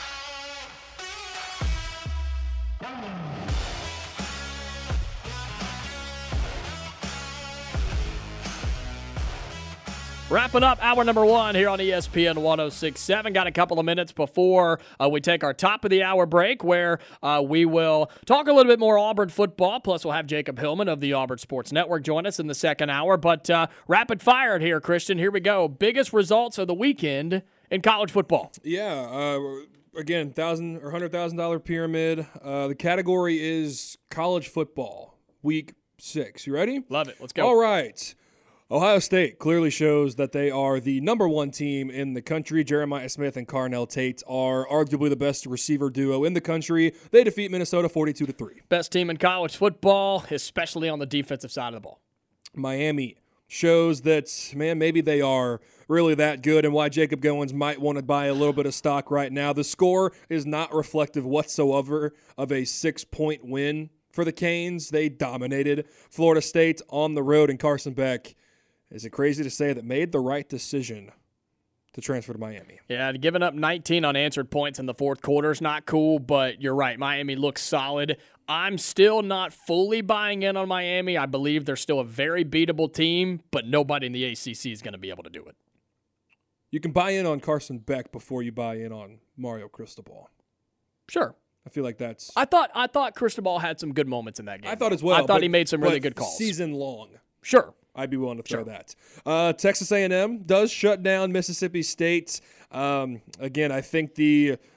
Wrapping up hour number 1 here on ESPN 106.7. Got a couple of minutes before we take our top of the hour break where we will talk a little bit more Auburn football. Plus, we'll have Jacob Hillman of the Auburn Sports Network join us in the second hour. But rapid fire here, Christian. Here we go. Biggest results of the weekend in college football. Yeah. Again, $1,000 or $100,000 pyramid. The category is college football, week 6. You ready? Love it. Let's go. All right. Ohio State clearly shows that they are the number 1 team in the country. Jeremiah Smith and Carnell Tate are arguably the best receiver duo in the country. They defeat Minnesota 42-3. Best team in college football, especially on the defensive side of the ball. Miami shows that, man, maybe they are really that good and why Jacob Goins might want to buy a little bit of stock right now. The score is not reflective whatsoever of a 6-point win for the Canes. They dominated Florida State on the road, and Carson Beck, is it crazy to say that made the right decision to transfer to Miami? Yeah, giving up 19 unanswered points in the fourth quarter is not cool, but you're right. Miami looks solid. I'm still not fully buying in on Miami. I believe they're still a very beatable team, but nobody in the ACC is going to be able to do it. You can buy in on Carson Beck before you buy in on Mario Cristobal. Sure. I feel like that's... I thought Cristobal had some good moments in that game. I thought as well. I thought he made some really good calls. Season long. Sure. I'd be willing to throw that. Texas A&M does shut down Mississippi State. Again, I think the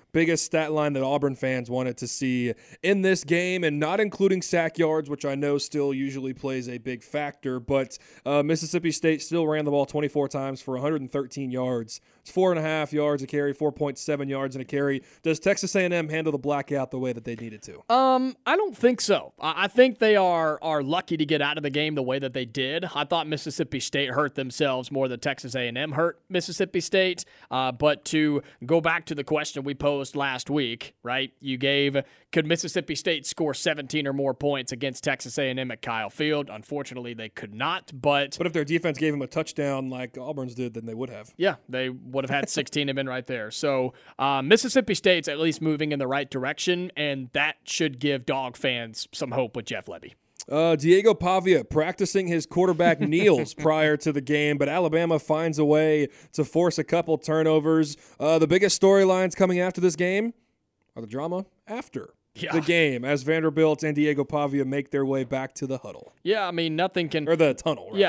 biggest stat line that Auburn fans wanted to see in this game, and not including sack yards, which I know still usually plays a big factor, but Mississippi State still ran the ball 24 times for 113 yards. It's 4.5 yards a carry, 4.7 yards in a carry. Does Texas A&M handle the blackout the way that they needed to? I don't think so. I think they are lucky to get out of the game the way that they did. I thought Mississippi State hurt themselves more than Texas A&M hurt Mississippi State. But to go back to the question we posed last week, right? Could Mississippi State score 17 or more points against Texas A&M at Kyle Field? Unfortunately, they could not. But if their defense gave them a touchdown like Auburn's did, then they would have. Yeah, they would have had 16 and been right there. So Mississippi State's at least moving in the right direction, and that should give Dog fans some hope with Jeff Lebby. Diego Pavia practicing his quarterback kneels prior to the game, but Alabama finds a way to force a couple turnovers. The biggest storylines coming after this game are the drama after the game as Vanderbilt and Diego Pavia make their way back to the huddle. Yeah, I mean, nothing can... Or the tunnel, right? Yeah,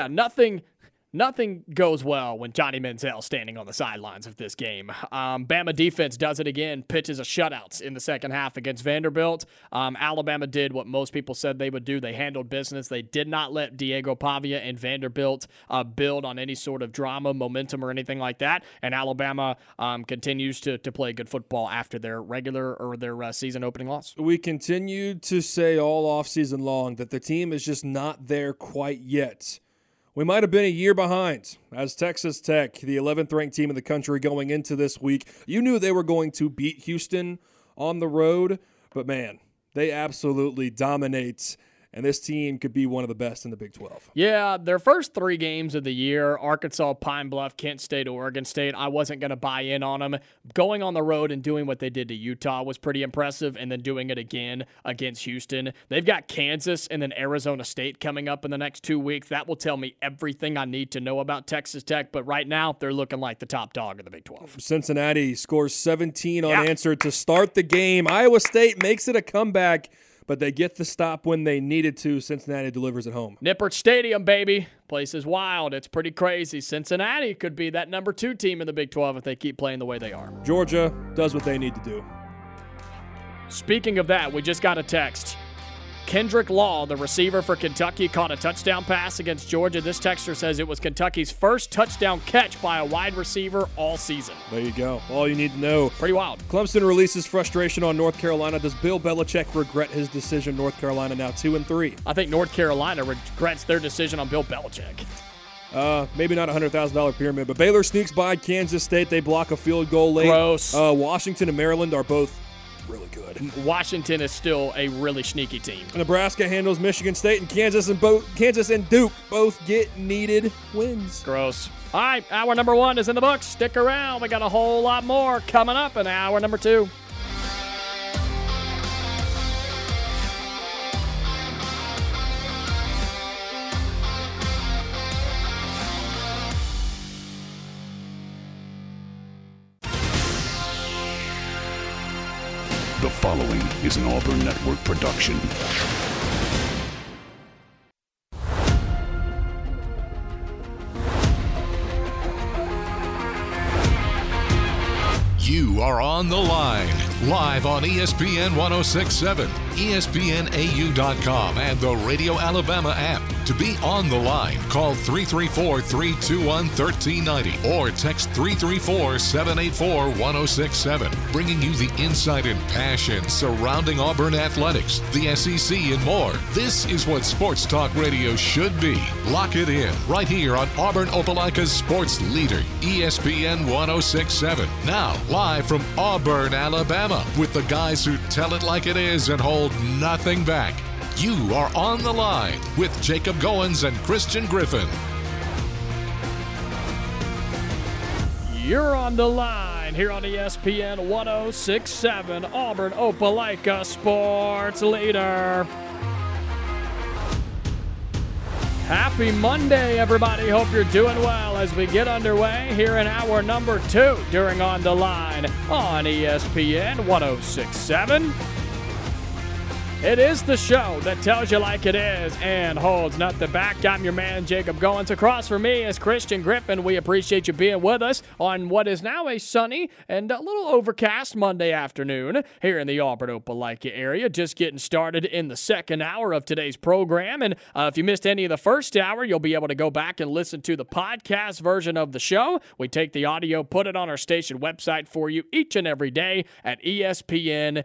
Nothing goes well when Johnny Manziel standing on the sidelines of this game. Bama defense does it again, pitches a shutout in the second half against Vanderbilt. Alabama did what most people said they would do. They handled business. They did not let Diego Pavia and Vanderbilt build on any sort of drama, momentum, or anything like that. And Alabama continues to play good football after their their season opening loss. We continued to say all offseason long that the team is just not there quite yet. We might have been a year behind as Texas Tech, the 11th ranked team in the country going into this week. You knew they were going to beat Houston on the road, but man, they absolutely dominate. And this team could be one of the best in the Big 12. Yeah, their first 3 games of the year, Arkansas, Pine Bluff, Kent State, Oregon State, I wasn't going to buy in on them. Going on the road and doing what they did to Utah was pretty impressive, and then doing it again against Houston. They've got Kansas and then Arizona State coming up in the next 2 weeks. That will tell me everything I need to know about Texas Tech, but right now they're looking like the top dog in the Big 12. Cincinnati scores 17 unanswered to start the game. Iowa State makes it a comeback, but they get the stop when they needed to. Cincinnati delivers at home. Nippert Stadium, baby. Place is wild. It's pretty crazy. Cincinnati could be that number 2 team in the Big 12 if they keep playing the way they are. Georgia does what they need to do. Speaking of that, we just got a text. Kendrick Law, the receiver for Kentucky, caught a touchdown pass against Georgia. This texter says it was Kentucky's first touchdown catch by a wide receiver all season. There you go. All you need to know. Pretty wild. Clemson releases frustration on North Carolina. Does Bill Belichick regret his decision? North Carolina now 2-3. I think North Carolina regrets their decision on Bill Belichick. Maybe not a $100,000 pyramid, but Baylor sneaks by Kansas State. They block a field goal late. Gross. Washington and Maryland are both really good. Washington is still a really sneaky team. Nebraska handles Michigan State, and Kansas and Duke both get needed wins. Gross. All right, hour number 1 is in the books. Stick around. We got a whole lot more coming up in hour number 2. The following is an Auburn Network production. You are on the line, live on ESPN 1067, ESPNAU.com, and the Radio Alabama app. To be on the line, call 334-321-1390 or text 334-784-1067. Bringing you the insight and passion surrounding Auburn athletics, the SEC, and more. This is what Sports Talk Radio should be. Lock it in right here on Auburn Opelika's sports leader, ESPN 1067. Now, live from Auburn, Alabama, with the guys who tell it like it is and hold nothing back. You are on the line with Jacob Goins and Christian Griffin. You're on the line here on ESPN 1067, Auburn Opelika sports leader. Happy Monday, everybody. Hope you're doing well as we get underway here in hour number 2 during On the Line on ESPN 1067. It is the show that tells you like it is and holds nothing back. I'm your man, Jacob Goins. Across from me is Christian Griffin. We appreciate you being with us on what is now a sunny and a little overcast Monday afternoon here in the Auburn Opelika area. Just getting started in the second hour of today's program. And if you missed any of the first hour, you'll be able to go back and listen to the podcast version of the show. We take the audio, put it on our station website for you each and every day at ESPNAU.com.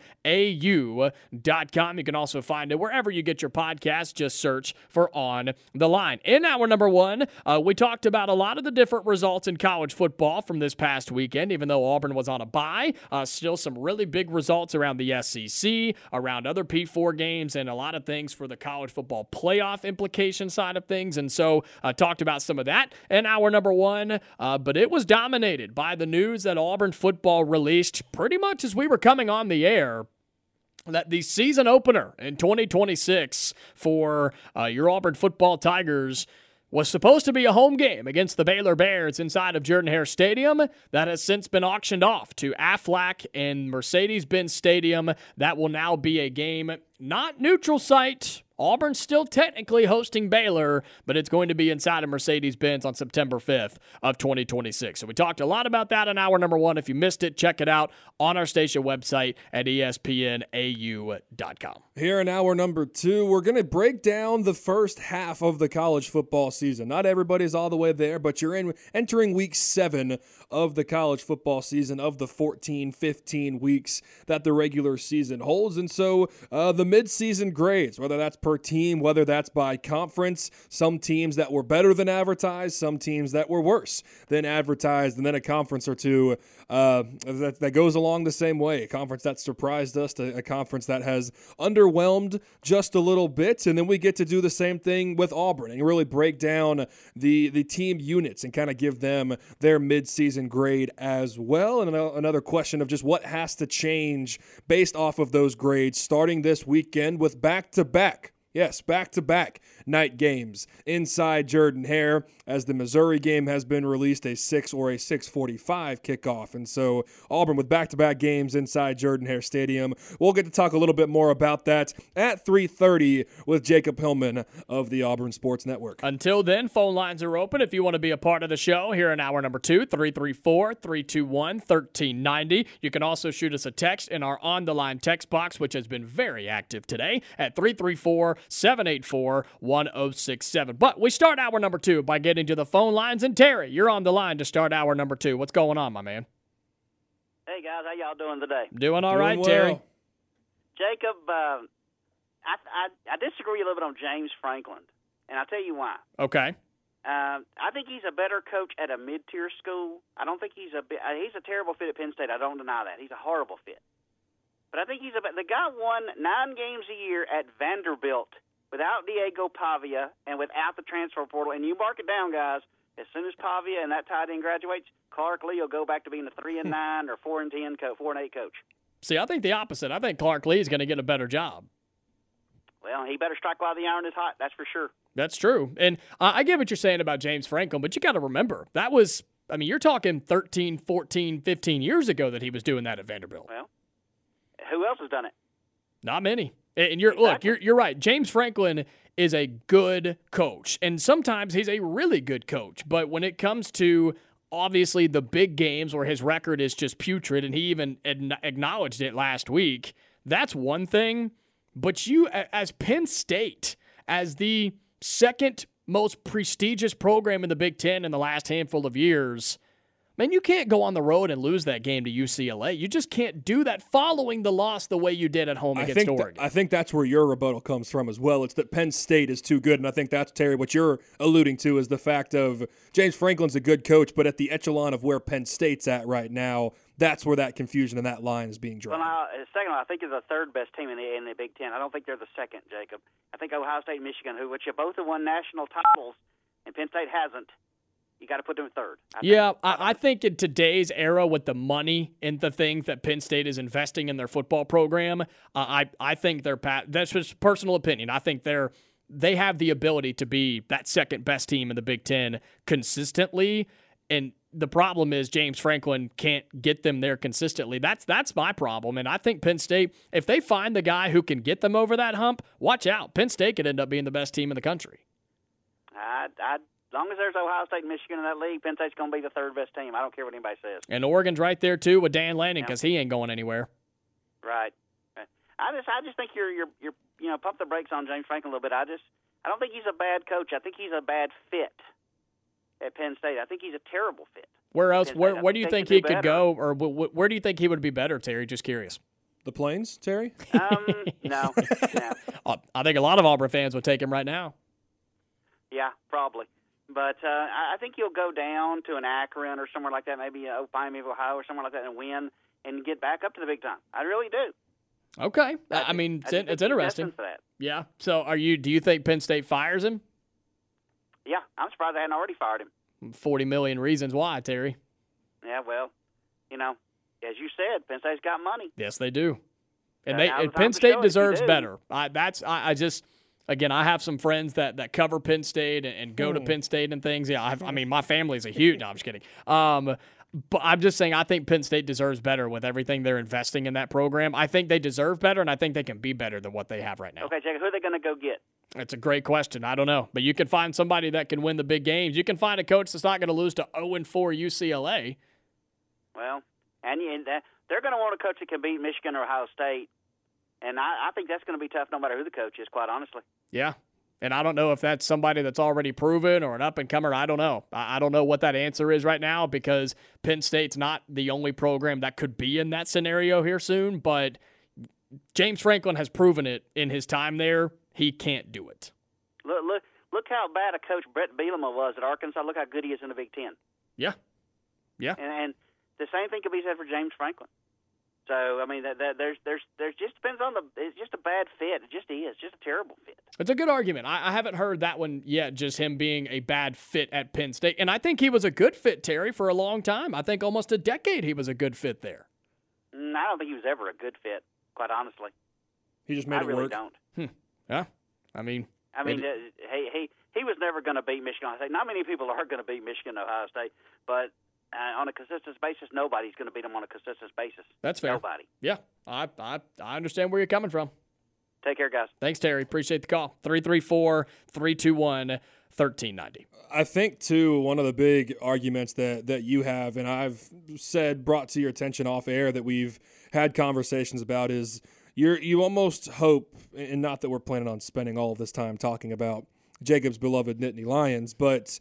You can also find it wherever you get your podcasts. Just search for On the Line. In hour number one, we talked about a lot of the different results in college football from this past weekend, even though Auburn was on a bye. Still some really big results around the SEC, around other P4 games, and a lot of things for the college football playoff implication side of things. And so talked about some of that in hour number one, but it was dominated by the news that Auburn football released pretty much as we were coming on the air, that the season opener in 2026 for your Auburn football Tigers was supposed to be a home game against the Baylor Bears inside of Jordan-Hare Stadium. That has since been auctioned off to Aflac and Mercedes-Benz Stadium. That will now be a game, not neutral site. Auburn's still technically hosting Baylor, but it's going to be inside of Mercedes-Benz on September 5th of 2026. So we talked a lot about that in hour number one. If you missed it, check it out on our station website at ESPNAU.com. Here in hour number two, we're going to break down the first half of the college football season. Not everybody's all the way there, but you're entering week 7 of the college football season, of the 14, 15 weeks that the regular season holds. And so the midseason grades, whether that's per team, whether that's by conference, some teams that were better than advertised, some teams that were worse than advertised, and then a conference or two that goes along the same way. A conference that surprised us, a conference that has underwhelmed just a little bit, and then we get to do the same thing with Auburn and really break down the team units and kind of give them their midseason grade as well. And another question of just what has to change based off of those grades starting this weekend with back-to-back night games inside Jordan-Hare, as the Missouri game has been released a 6 or a 6:45 kickoff. And so Auburn with back-to-back games inside Jordan-Hare Stadium. We'll get to talk a little bit more about that at 3:30 with Jacob Hillman of the Auburn Sports Network. Until then, phone lines are open if you want to be a part of the show here in hour number 2, 334-321-1390. You can also shoot us a text in our On the Line text box, which has been very active today, at 334-784-1067. But we start hour number 2 by getting to the phone lines. And Terry, you're on the line to start hour number 2. What's going on, my man? Hey, guys. How y'all doing today? Doing all right, well. Terry. Jacob, I disagree a little bit on James Franklin, and I'll tell you why. Okay. I think he's a better coach at a mid-tier school. I don't think he's a terrible fit at Penn State. I don't deny that. He's a horrible fit. But I think the guy won 9 games a year at Vanderbilt without Diego Pavia and without the transfer portal. And you mark it down, guys. As soon as Pavia and that tight end graduates, Clark Lee will go back to being a 3-9 or 4-10 coach, 4-8 coach. See, I think the opposite. I think Clark Lee is going to get a better job. Well, he better strike while the iron is hot. That's for sure. That's true. And I get what you're saying about James Franklin, but you got to remember, that was, you're talking 13, 14, 15 years ago that he was doing that at Vanderbilt. Well, who else has done it? Not many. And you're right. James Franklin is a good coach, and sometimes he's a really good coach. But when it comes to obviously the big games where his record is just putrid, and he even acknowledged it last week, that's one thing. But you, as Penn State, as the second most prestigious program in the Big Ten in the last handful of years, man, you can't go on the road and lose that game to UCLA. You just can't do that following the loss the way you did at home against Oregon. I think that's where your rebuttal comes from as well. It's that Penn State is too good, and I think that's, Terry, what you're alluding to is the fact of James Franklin's a good coach, but at the echelon of where Penn State's at right now, that's where that confusion and that line is being drawn. Well, second, I think they're the third best team in the Big Ten. I don't think they're the second, Jacob. I think Ohio State and Michigan, which have both have won national titles, and Penn State hasn't, you got to put them third. I think in today's era with the money and the things that Penn State is investing in their football program, I think that's just personal opinion. I think they have the ability to be that second best team in the Big Ten consistently. And the problem is James Franklin can't get them there consistently. That's my problem. And I think Penn State, if they find the guy who can get them over that hump, watch out. Penn State could end up being the best team in the country. As long as there's Ohio State and Michigan in that league, Penn State's going to be the third best team. I don't care what anybody says. And Oregon's right there too with Dan Lanning because he ain't going anywhere. Right. I just think you're pump the brakes on James Franklin a little bit. I don't think he's a bad coach. I think he's a bad fit at Penn State. I think he's a terrible fit. Where else? Where do you think he could go, or where do you think he would be better, Terry? Just curious. The Plains, Terry? No. I think a lot of Auburn fans would take him right now. Yeah, probably. But I think he'll go down to an Akron or somewhere like that, maybe Miami of Ohio or somewhere like that, and win and get back up to the big time. I really do. Okay, I mean it's interesting. For that. Yeah. So do you think Penn State fires him? Yeah, I'm surprised they hadn't already fired him. 40 million reasons why, Terry. Yeah, well, as you said, Penn State's got money. Yes, they do, and now's Penn the State time to show it. deserves better. Again, I have some friends that cover Penn State and go to Penn State and things. Yeah, I mean, my family's a huge. No, I'm just kidding. But I'm just saying I think Penn State deserves better with everything they're investing in that program. I think they deserve better, and I think they can be better than what they have right now. Okay, Jacob, who are they going to go get? That's a great question. I don't know. But you can find somebody that can win the big games. You can find a coach that's not going to lose to 0-4 UCLA. Well, and they're going to want a coach that can beat Michigan or Ohio State. And I think that's going to be tough no matter who the coach is, quite honestly. Yeah. And I don't know if that's somebody that's already proven or an up-and-comer. I don't know. I don't know what that answer is right now because Penn State's not the only program that could be in that scenario here soon. But James Franklin has proven it in his time there. He can't do it. Look how bad a coach Brett Bielema was at Arkansas. Look how good he is in the Big Ten. Yeah. And the same thing could be said for James Franklin. So I mean, there's just depends on it's just a bad fit. It just is just a terrible fit. It's a good argument. I haven't heard that one yet. Just him being a bad fit at Penn State, and I think he was a good fit, Terry, for a long time. I think almost a decade he was a good fit there. I don't think he was ever a good fit, quite honestly. He just made it work. I really don't. Yeah, I mean, he was never going to beat Michigan. Ohio State. Not many people are going to beat Michigan, Ohio State, but. On a consistent basis, nobody's going to beat them on a consistent basis. That's fair. Nobody. Yeah, I understand where you're coming from. Take care, guys. Thanks, Terry. Appreciate the call. 334-321-1390. I think, too, one of the big arguments that you have, and I've brought to your attention off air that we've had conversations about is you almost hope, and not that we're planning on spending all of this time talking about Jacob's beloved Nittany Lions, but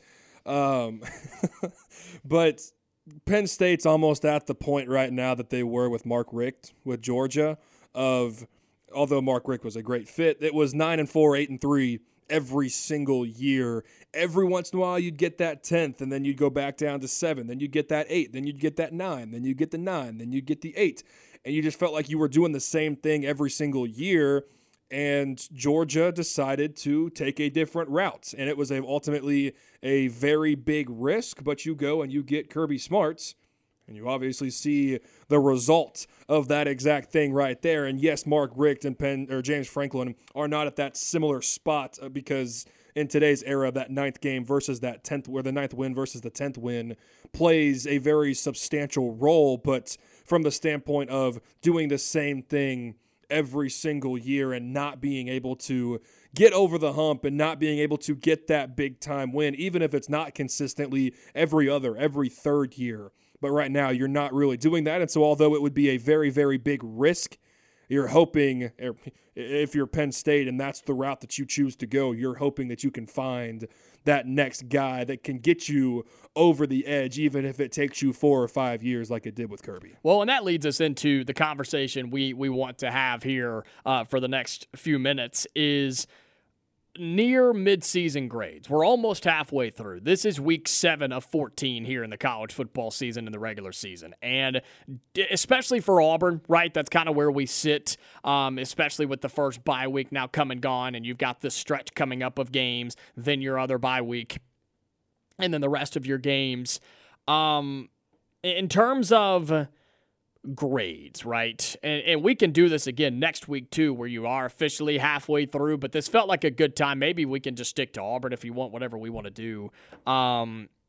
Penn State's almost at the point right now that they were with Mark Richt with Georgia although Mark Richt was a great fit, it was 9-4, 8-3 every single year. Every once in a while you'd get that 10th and then you'd go back down to 7, then you'd get that 8, then you'd get that 9, then you'd get the 9, then you'd get the 8. And you just felt like you were doing the same thing every single year. And Georgia decided to take a different route. And it was ultimately a very big risk, but you go and you get Kirby Smarts, and you obviously see the result of that exact thing right there. And yes, Mark Richt and James Franklin are not at that similar spot because in today's era, that 9th game versus that 10th, where the 9th win versus the 10th win plays a very substantial role. But from the standpoint of doing the same thing every single year and not being able to get over the hump and not being able to get that big time win, even if it's not consistently every third year. But right now you're not really doing that. And so although it would be a very, very big risk, you're hoping, if you're Penn State and that's the route that you choose to go, you're hoping that you can find that next guy that can get you over the edge, even if it takes you 4 or 5 years like it did with Kirby. Well, and that leads us into the conversation we want to have here for the next few minutes is near midseason grades. We're almost halfway through. This is week 7 of 14 here in the college football season in the regular season. And especially for Auburn, right, that's kind of where we sit, especially with the first bye week now come and gone, and you've got this stretch coming up of games, then your other bye week, and then the rest of your games. In terms of grades, right? And we can do this again next week too, where you are officially halfway through, but this felt like a good time. Maybe we can just stick to Auburn if you want, whatever we want to do.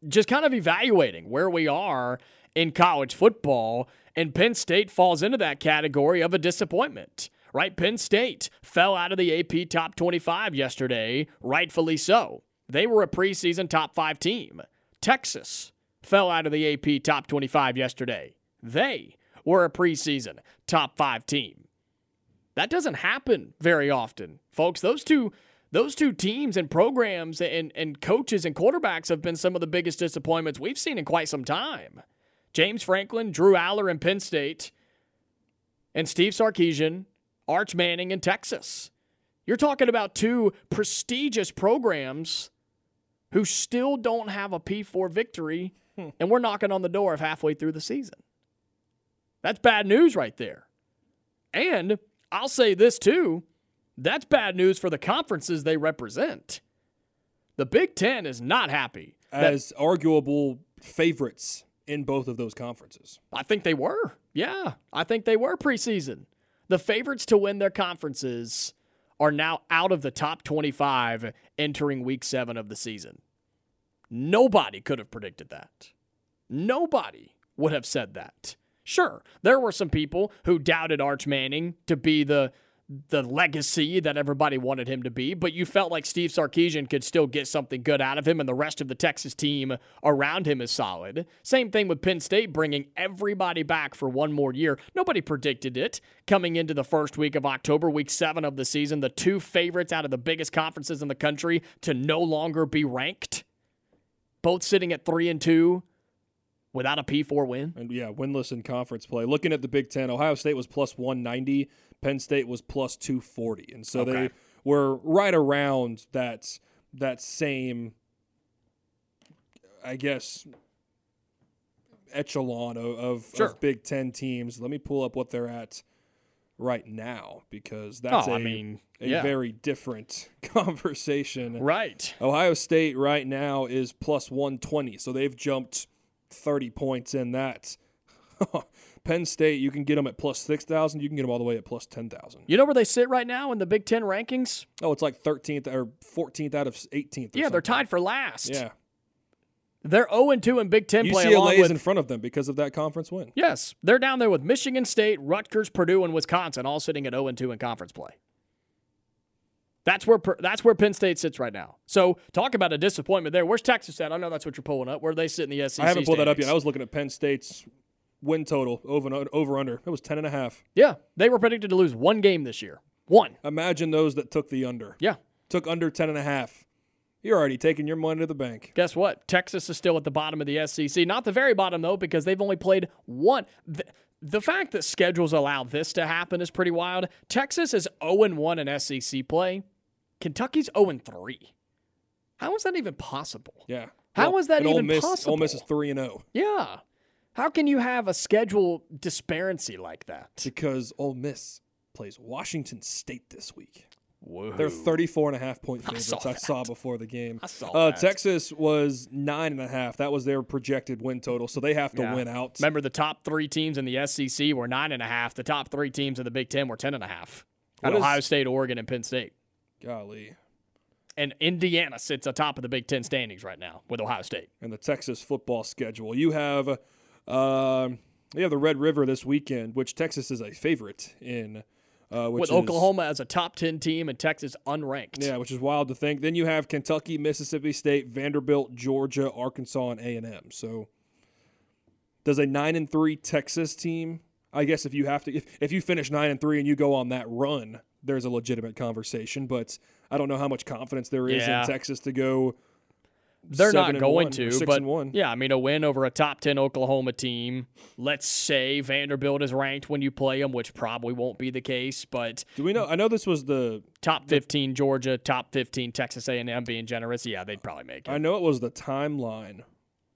just kind of evaluating where we are in college football, and Penn State falls into that category of a disappointment, right? Penn State fell out of the AP Top 25 yesterday, rightfully so. They were a preseason top 5 team. Texas fell out of the AP Top 25 yesterday. They were a preseason top 5 team. That doesn't happen very often, folks. Those two teams and programs and coaches and quarterbacks have been some of the biggest disappointments we've seen in quite some time. James Franklin, Drew Aller in Penn State, and Steve Sarkisian, Arch Manning in Texas. You're talking about 2 prestigious programs who still don't have a P4 victory, and we're knocking on the door of halfway through the season. That's bad news right there. And I'll say this too, that's bad news for the conferences they represent. The Big Ten is not happy. As arguable favorites in both of those conferences. I think they were. Yeah, I think they were preseason. The favorites to win their conferences are now out of the top 25 entering week 7 of the season. Nobody could have predicted that. Nobody would have said that. Sure, there were some people who doubted Arch Manning to be the legacy that everybody wanted him to be, but you felt like Steve Sarkisian could still get something good out of him, and the rest of the Texas team around him is solid. Same thing with Penn State bringing everybody back for one more year. Nobody predicted it. Coming into the first week of October, week 7 of the season, the 2 favorites out of the biggest conferences in the country to no longer be ranked, both sitting at 3-2 without a P4 win. And yeah, winless in conference play. Looking at the Big Ten, Ohio State was plus 190. Penn State was plus 240. And so they were right around that same, I guess, echelon of Big Ten teams. Let me pull up what they're at right now, because that's a very different conversation. Right. Ohio State right now is plus 120, so they've jumped 30 points in that. Penn State, you can get them at plus 6,000. You can get them all the way at plus 10,000. You know where they sit right now in the Big Ten rankings? Oh, it's like 13th or 14th out of 18th. Yeah, they're tied for last. Yeah. They're 0-2 in Big Ten play. UCLA is in front of them because of that conference win. Yes, they're down there with Michigan State, Rutgers, Purdue, and Wisconsin, all sitting at 0-2 in conference play. That's where Penn State sits right now. So talk about a disappointment there. Where's Texas at? I know that's what you're pulling up. Where do they sit in the SEC? I haven't pulled that up yet. standings? I was looking at Penn State's win total over under. It was 10.5. Yeah, they were predicted to lose 1 game this year. 1. Imagine those that took the under. Yeah. Took under 10.5. You're already taking your money to the bank. Guess what? Texas is still at the bottom of the SEC. Not the very bottom, though, because they've only played 1. The fact that schedules allow this to happen is pretty wild. Texas is 0-1 in SEC play. Kentucky's 0-3. How is that even possible? Yeah. How is that even possible? Ole Miss is 3-0. Yeah. How can you have a schedule disparity like that? Because Ole Miss plays Washington State this week. Whoa. They're 34.5-point favorites. I saw before the game. I saw that. Texas was 9.5. That was their projected win total, so they have to win out. Remember, the top 3 teams in the SEC were 9.5. The top 3 teams in the Big Ten were 10.5. At Ohio State, Oregon, and Penn State. Golly. And Indiana sits atop of the Big Ten standings right now with Ohio State. And the Texas football schedule. You have the Red River this weekend, which Texas is a favorite in. With Oklahoma as a top 10 team and Texas unranked. Yeah, which is wild to think. Then you have Kentucky, Mississippi State, Vanderbilt, Georgia, Arkansas, and A&M. So does a 9-3 Texas team, I guess if you finish 9-3 and you go on that run, there's a legitimate conversation. But I don't know how much confidence there is in Texas to go. They're not going 7-1 to, or 6-1. but yeah, I mean, a win over a top 10 Oklahoma team. Let's say Vanderbilt is ranked when you play them, which probably won't be the case. But do we know? I know this was the top 15 Georgia, top 15 Texas A&M being generous. Yeah, they'd probably make it. I know it was the timeline,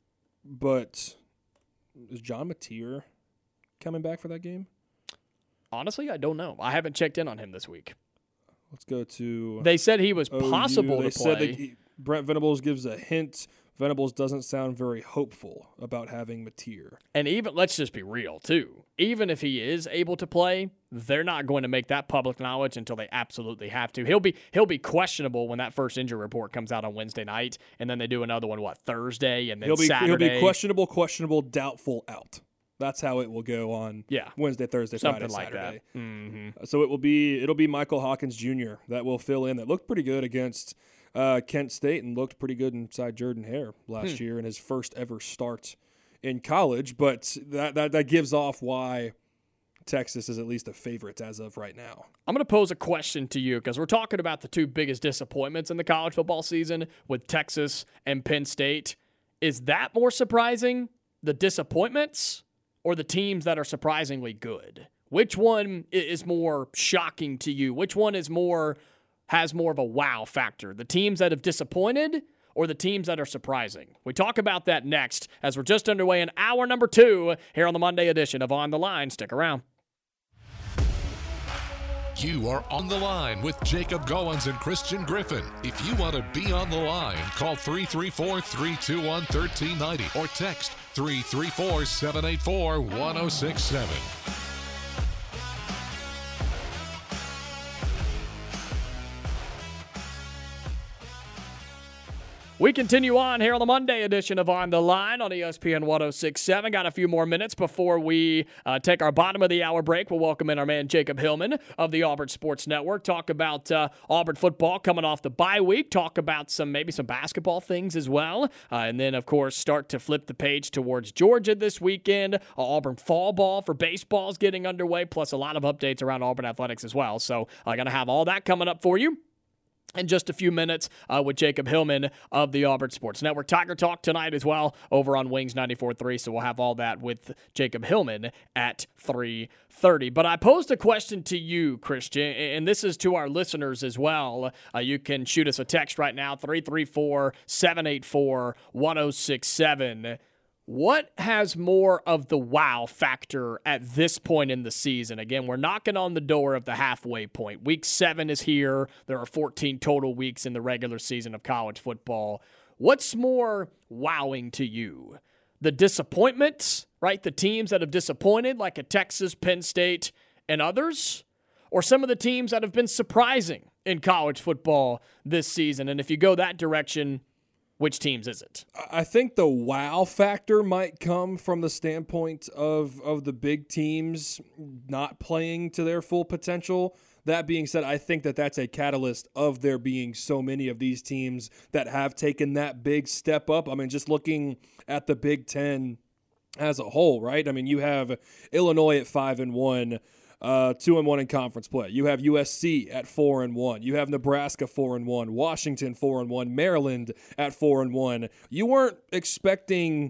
but is John Mateer coming back for that game? Honestly, I don't know. I haven't checked in on him this week. Let's go to. They said he was possible to play. Said Brent Venables gives a hint. Venables doesn't sound very hopeful about having Mateer. And even, let's just be real, too. Even if he is able to play, they're not going to make that public knowledge until they absolutely have to. He'll be questionable when that first injury report comes out on Wednesday night, and then they do another one, Thursday, and then Saturday. He'll be questionable, doubtful, out. That's how it will go on Wednesday, Thursday, something Friday, like Saturday. That. Mm-hmm. So it'll be Michael Hawkins Jr. that will fill in. That looked pretty good against Kent State and looked pretty good inside Jordan Hare last year in his first ever start in college. But that gives off why Texas is at least a favorite as of right now. I'm going to pose a question to you because we're talking about the two biggest disappointments in the college football season with Texas and Penn State. Is that more surprising, the disappointments, or the teams that are surprisingly good? Which one is more shocking to you? Which one has more of a wow factor? The teams that have disappointed or the teams that are surprising? We talk about that next as we're just underway in hour number 2 here on the Monday edition of On the Line. Stick around. You are on the line with Jacob Goins and Christian Griffin. If you want to be on the line, call 334-321-1390 or text 334-784-1067. We continue on here on the Monday edition of On the Line on ESPN 106.7. Got a few more minutes before we take our bottom of the hour break. We'll welcome in our man Jacob Hillman of the Auburn Sports Network. Talk about Auburn football coming off the bye week. Talk about maybe some basketball things as well. And then, of course, start to flip the page towards Georgia this weekend. Auburn fall ball for baseball is getting underway, plus a lot of updates around Auburn athletics as well. So I'm going to have all that coming up for you in just a few minutes with Jacob Hillman of the Auburn Sports Network. Tiger Talk tonight as well over on Wings 94.3, so we'll have all that with Jacob Hillman at 3:30. But I posed a question to you, Christian, and this is to our listeners as well. You can shoot us a text right now, 334-784-1067. What has more of the wow factor at this point in the season? Again, we're knocking on the door of the halfway point. Week 7 is here. There are 14 total weeks in the regular season of college football. What's more wowing to you? The disappointments, right? The teams that have disappointed, like a Texas, Penn State, and others? Or some of the teams that have been surprising in college football this season? And if you go that direction, which teams is it? I think the wow factor might come from the standpoint of the big teams not playing to their full potential. That being said, I think that that's a catalyst of there being so many of these teams that have taken that big step up. I mean, just looking at the Big Ten as a whole, right? I mean, you have Illinois at 5-1. 2-1 in conference play. You have USC at 4-1. You have Nebraska 4-1. Washington 4-1. Maryland at 4-1. You weren't expecting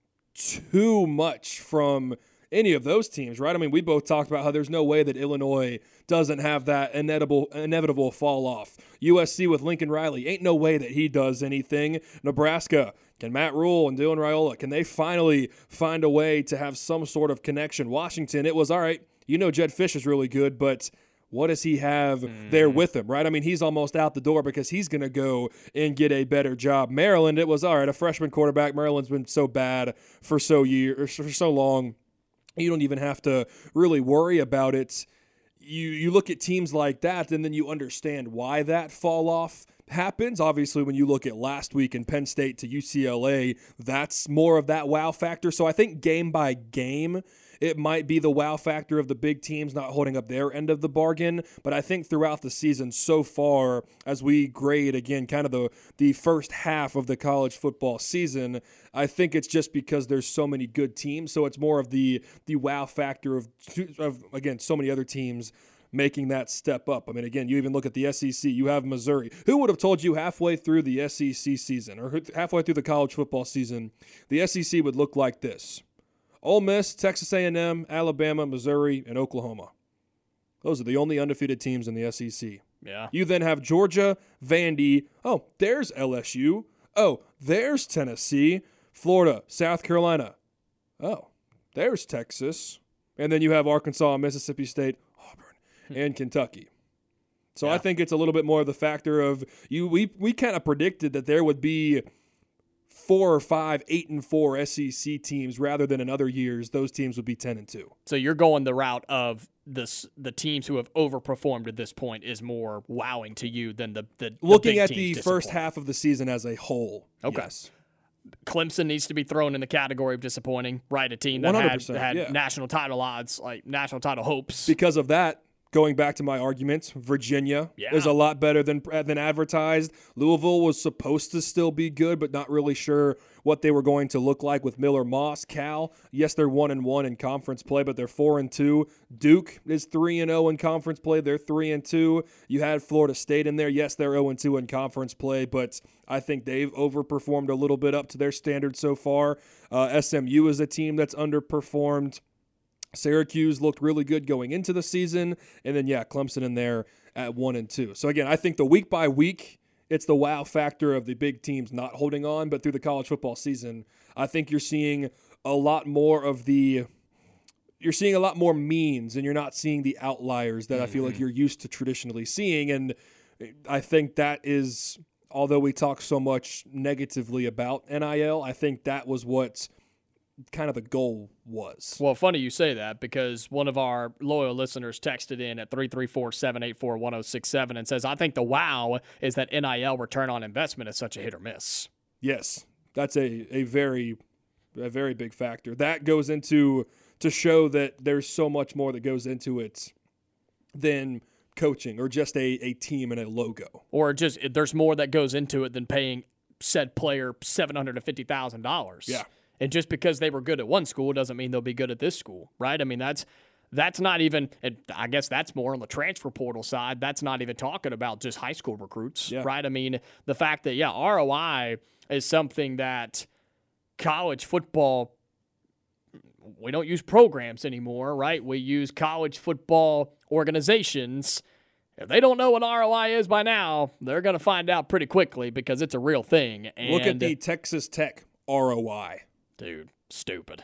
too much from any of those teams, right? I mean, we both talked about how there's no way that Illinois doesn't have that inevitable fall off. USC with Lincoln Riley, ain't no way that he does anything. Nebraska, can Matt Rule and Dylan Raiola, can they finally find a way to have some sort of connection? Washington, it was all right. You know Jed Fish is really good, but what does he have there with him, right? I mean, he's almost out the door because he's going to go and get a better job. Maryland, it was all right, a freshman quarterback. Maryland's been so bad for so long. You don't even have to really worry about it. You look at teams like that, and then you understand why that fall off happens. Obviously, when you look at last week in Penn State to UCLA, that's more of that wow factor. So I think game by game, it might be the wow factor of the big teams not holding up their end of the bargain. But I think throughout the season so far, as we grade, again, kind of the first half of the college football season, I think it's just because there's so many good teams. So it's more of the wow factor of again, so many other teams making that step up. I mean, again, you even look at the SEC. You have Missouri. Who would have told you halfway through the SEC season or halfway through the college football season, the SEC would look like this? Ole Miss, Texas A&M, Alabama, Missouri, and Oklahoma. Those are the only undefeated teams in the SEC. Yeah. You then have Georgia, Vandy. Oh, there's LSU. Oh, there's Tennessee, Florida, South Carolina. Oh, there's Texas. And then you have Arkansas, Mississippi State, Auburn, and Kentucky. So I think it's a little bit more of the factor of we kind of predicted that there would be 4 or 5 8-4 SEC teams rather than in other years, those teams would be 10-2. So you're going the route of the teams who have overperformed at this point is more wowing to you than the looking big at teams the first half of the season as a whole. Okay. Yes. Clemson needs to be thrown in the category of disappointing, right? A team that had yeah. national title odds, like national title hopes. Because of that, going back to my arguments, Virginia is a lot better than advertised. Louisville was supposed to still be good, but not really sure what they were going to look like with Miller Moss. Cal, yes, they're 1-1 in conference play, but they're 4-2. Duke is 3-0 in conference play. They're 3-2. You had Florida State in there. Yes, they're 0-2 in conference play, but I think they've overperformed a little bit up to their standards so far. SMU is a team that's underperformed. Syracuse looked really good going into the season, and then, Clemson in there at 1-2. So, again, I think the week by week, it's the wow factor of the big teams not holding on, but through the college football season, I think you're seeing a lot more means, and you're not seeing the outliers that I feel like you're used to traditionally seeing, and I think that is, although we talk so much negatively about NIL, I think that was what kind of the goal was. Well, funny you say that because one of our loyal listeners texted in at 334-784-1067 and says, I think the wow is that NIL return on investment is such a hit or miss. Yes, that's a very big factor. That goes into to show that there's so much more that goes into it than coaching or just a team and a logo. Or just there's more that goes into it than paying said player $750,000. Yeah. And just because they were good at one school doesn't mean they'll be good at this school, right? I mean, that's not even – and I guess that's more on the transfer portal side. That's not even talking about just high school recruits, right? I mean, the fact that, ROI is something that college football – we don't use programs anymore, right? We use college football organizations. If they don't know what ROI is by now, they're going to find out pretty quickly because it's a real thing. And look at the Texas Tech ROI. Dude, stupid.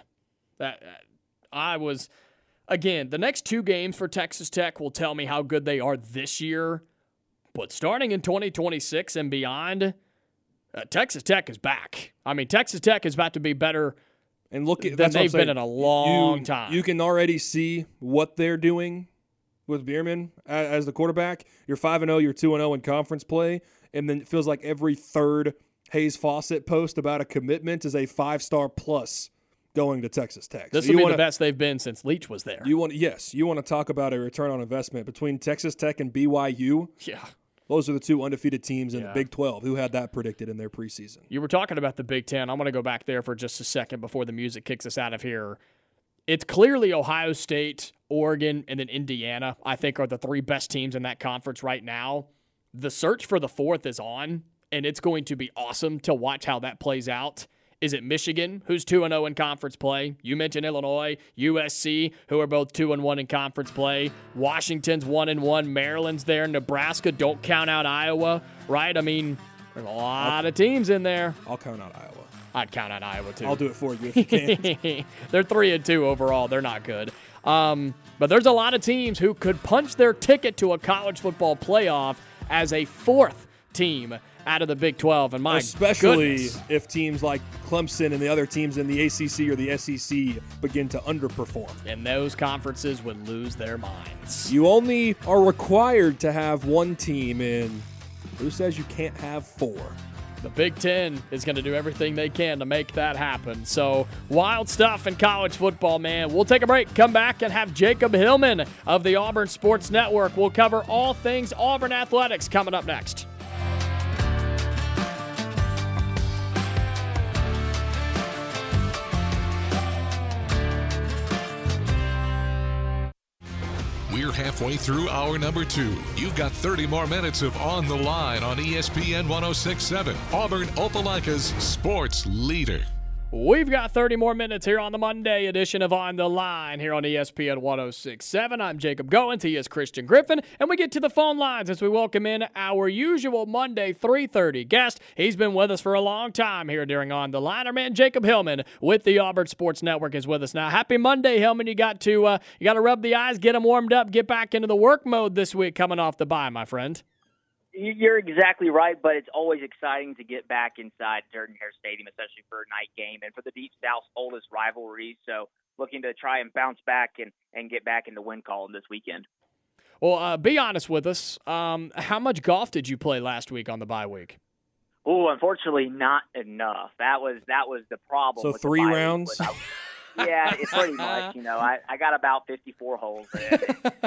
Again, the next two games for Texas Tech will tell me how good they are this year. But starting in 2026 and beyond, Texas Tech is back. I mean, Texas Tech is about to be better and look at than they've been in a long time. You can already see what they're doing with Bierman as the quarterback. You're 5-0, you're 2-0 in conference play, and then it feels like every third Hayes Fawcett post about a commitment is a 5-star plus going to Texas Tech. This will be the best they've been since Leach was there. You want to talk about a return on investment between Texas Tech and BYU. Yeah. Those are the two undefeated teams in the Big 12 who had that predicted in their preseason. You were talking about the Big 10. I'm going to go back there for just a second before the music kicks us out of here. It's clearly Ohio State, Oregon, and then Indiana, I think, are the three best teams in that conference right now. The search for the fourth is on. And it's going to be awesome to watch how that plays out. Is it Michigan, who's 2-0 in conference play? You mentioned Illinois, USC, who are both 2-1 in conference play. Washington's 1-1. Maryland's there. Nebraska, don't count out Iowa, right? I mean, there's a lot of teams in there. I'll count out Iowa. I'd count out Iowa, too. I'll do it for you if you can. They're 3-2 overall. They're not good. But there's a lot of teams who could punch their ticket to a college football playoff as a fourth team out of the Big 12, and especially if teams like Clemson and the other teams in the ACC or the SEC begin to underperform. And those conferences would lose their minds. You only are required to have one team in. Who says you can't have four? The Big Ten is going to do everything they can to make that happen. So, wild stuff in college football, man. We'll take a break, come back, and have Jacob Hillman of the Auburn Sports Network. We'll cover all things Auburn athletics coming up next. We're halfway through hour number 2. You've got 30 more minutes of On the Line on ESPN 106.7, Auburn Opelika's sports leader. We've got 30 more minutes here on the Monday edition of On the Line here on ESPN 106.7. I'm Jacob Goins. He is Christian Griffin. And we get to the phone lines as we welcome in our usual Monday 3:30 guest. He's been with us for a long time here during On the Line. Our man Jacob Hillman with the Auburn Sports Network is with us now. Happy Monday, Hillman. You got to rub the eyes, get them warmed up, get back into the work mode this week coming off the bye, my friend. You're exactly right, but it's always exciting to get back inside Jordan-Hare Stadium, especially for a night game and for the Deep South's oldest rivalry. So looking to try and bounce back and get back in the win column this weekend. Well, be honest with us. How much golf did you play last week on the bye week? Oh, unfortunately, not enough. That was the problem. So with 3 the bye rounds? week. Yeah, it's pretty much. I got about 54 holes in.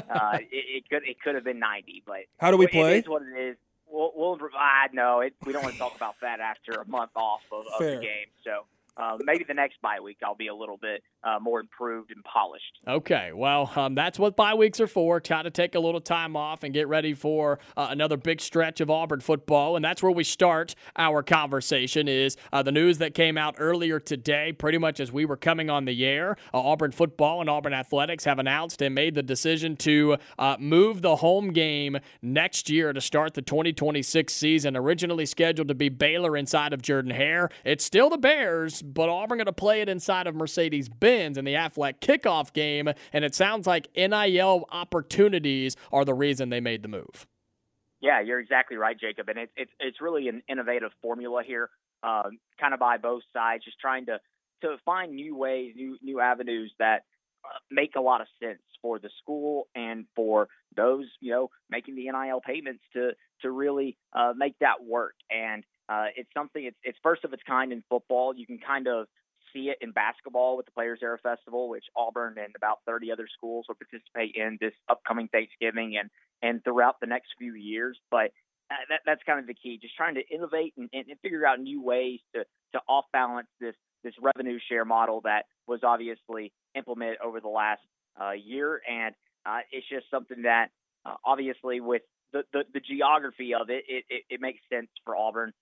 It could have been 90, but how do we play? It is what it is. We'll provide. No, we don't want to talk about that after a month off of the game. So maybe the next bye week I'll be a little bit more improved and polished. Okay, well, that's what bye weeks are for. Try to take a little time off and get ready for another big stretch of Auburn football, and that's where we start our conversation is the news that came out earlier today, pretty much as we were coming on the air. Auburn football and Auburn athletics have announced and made the decision to move the home game next year to start the 2026 season, originally scheduled to be Baylor inside of Jordan-Hare. It's still the Bears, but Auburn going to play it inside of Mercedes-Benz in the Aflac kickoff game, and it sounds like NIL opportunities are the reason they made the move. Yeah, you're exactly right, Jacob, and it's really an innovative formula here, kind of by both sides, just trying to find new ways, new avenues that make a lot of sense for the school and for those making the NIL payments to really make that work. And it's something, it's first of its kind in football. You can kind of see it in basketball with the Players Era Festival, which Auburn and about 30 other schools will participate in this upcoming Thanksgiving and throughout the next few years. But that's kind of the key, just trying to innovate and figure out new ways to off-balance this revenue share model that was obviously implemented over the last year. And it's just something that obviously with the geography of it makes sense for Auburn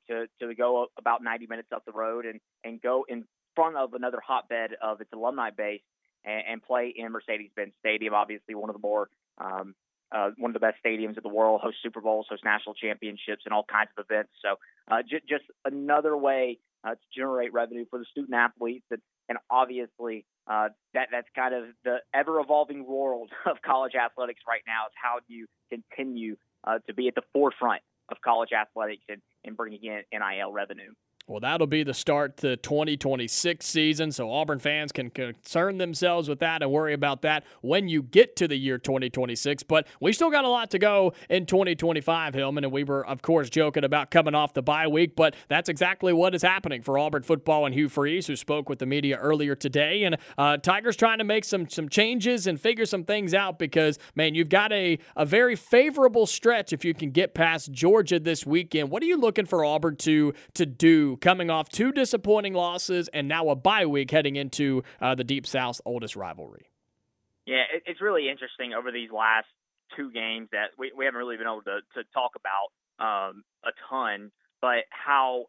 to go about 90 minutes up the road and go in front of another hotbed of its alumni base and play in Mercedes-Benz Stadium, obviously one of the more one of the best stadiums in the world, host Super Bowls, host national championships, and all kinds of events. So just another way to generate revenue for the student athletes. And obviously that's kind of the ever-evolving world of college athletics right now is how do you continue to be at the forefront of college athletics and bringing in NIL revenue. Well, that'll be the start to the 2026 season, so Auburn fans can concern themselves with that and worry about that when you get to the year 2026. But we still got a lot to go in 2025, Hillman, and we were, of course, joking about coming off the bye week, but that's exactly what is happening for Auburn football and Hugh Freeze, who spoke with the media earlier today. And Tigers trying to make some changes and figure some things out because, man, you've got a very favorable stretch if you can get past Georgia this weekend. What are you looking for Auburn to do coming off 2 disappointing losses and now a bye week heading into the Deep South's oldest rivalry? Yeah, it's really interesting over these last 2 games that we haven't really been able to talk about a ton, but how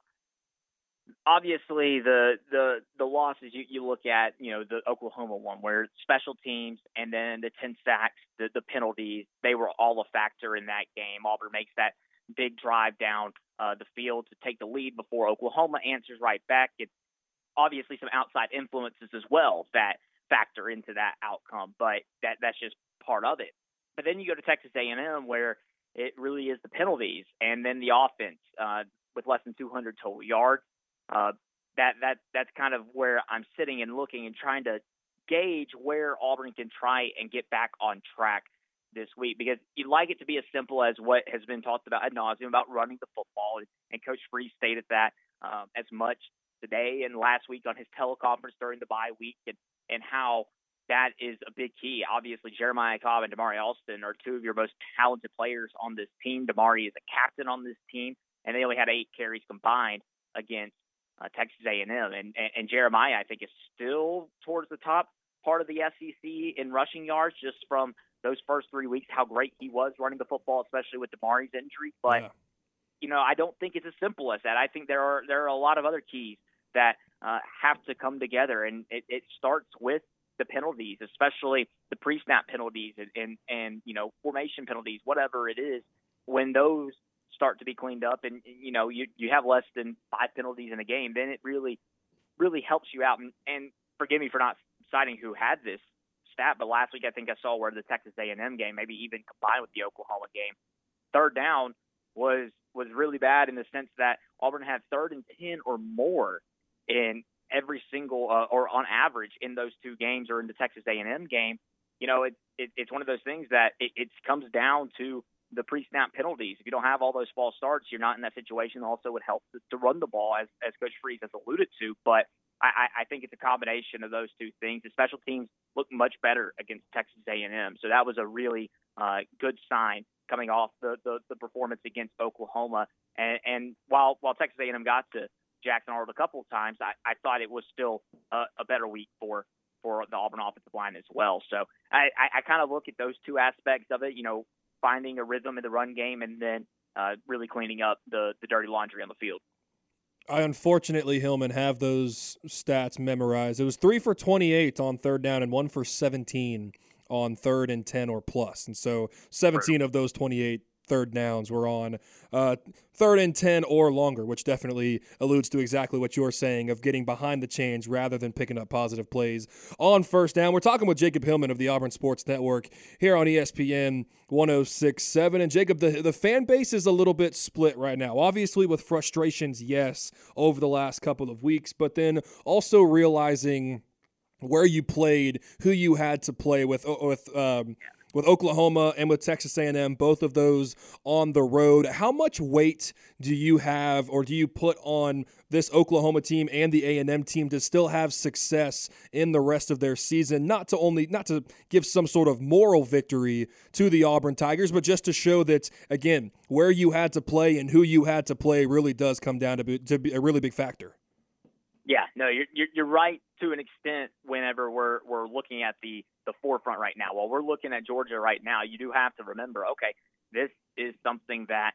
obviously the losses you look at, the Oklahoma one where special teams and then the 10 sacks, the penalties, they were all a factor in that game. Auburn makes that big drive down the field to take the lead before Oklahoma answers right back. It's obviously some outside influences as well that factor into that outcome, but that's just part of it. But then you go to Texas A&M where it really is the penalties and then the offense with less than 200 total yards. That's kind of where I'm sitting and looking and trying to gauge where Auburn can try and get back on track this week, because you'd like it to be as simple as what has been talked about ad nauseum about running the football, and Coach Freeze stated that as much today and last week on his teleconference during the bye week, and how that is a big key. Obviously, Jeremiah Cobb and Damari Alston are 2 of your most talented players on this team. Damari is a captain on this team, and they only had 8 carries combined against Texas A&M. And Jeremiah, I think, is still towards the top part of the SEC in rushing yards just from those first 3 weeks, how great he was running the football, especially with Damari's injury. But, I don't think it's as simple as that. I think there are a lot of other keys that have to come together, and it starts with the penalties, especially the pre-snap penalties and formation penalties, whatever it is. When those start to be cleaned up and, you have less than 5 penalties in a game, then it really, really helps you out. And forgive me for not citing who had this stat, but last week I think I saw where the Texas A&M game, maybe even combined with the Oklahoma game, 3rd down, was really bad in the sense that Auburn had 3rd and 10 or more in every single or on average in those two games, or in the Texas A&M game. It's one of those things that it comes down to the pre-snap penalties. If you don't have all those false starts, you're not in that situation. Also, it helps to run the ball, as Coach Freeze has alluded to. But I think it's a combination of those two things. The special teams looked much better against Texas A&M, so that was a really good sign coming off the performance against Oklahoma. And while Texas A&M got to Jackson Arnold a couple of times, I thought it was still a better week for the Auburn offensive line as well. So I kind of look at those two aspects of it, finding a rhythm in the run game and then really cleaning up the dirty laundry on the field. I unfortunately, Hillman, have those stats memorized. It was 3 for 28 on 3rd down and 1 for 17 on 3rd and 10 or plus. And so 17 of those 28 3rd downs were on 3rd and 10 or longer, which definitely alludes to exactly what you're saying of getting behind the chains rather than picking up positive plays on 1st down. We're talking with Jacob Hillman of the Auburn Sports Network here on ESPN 106.7. And Jacob, the fan base is a little bit split right now. Obviously with frustrations, yes, over the last couple of weeks, but then also realizing where you played, who you had to play with Oklahoma and with Texas A&M, both of those on the road. How much weight do you have, or do you put on this Oklahoma team and the A&M team to still have success in the rest of their season? Not to give some sort of moral victory to the Auburn Tigers, but just to show that, again, where you had to play and who you had to play really does come down to be a really big factor. Yeah, no, you're right to an extent whenever we're looking at the forefront right now. While we're looking at Georgia right now, you do have to remember, okay, this is something that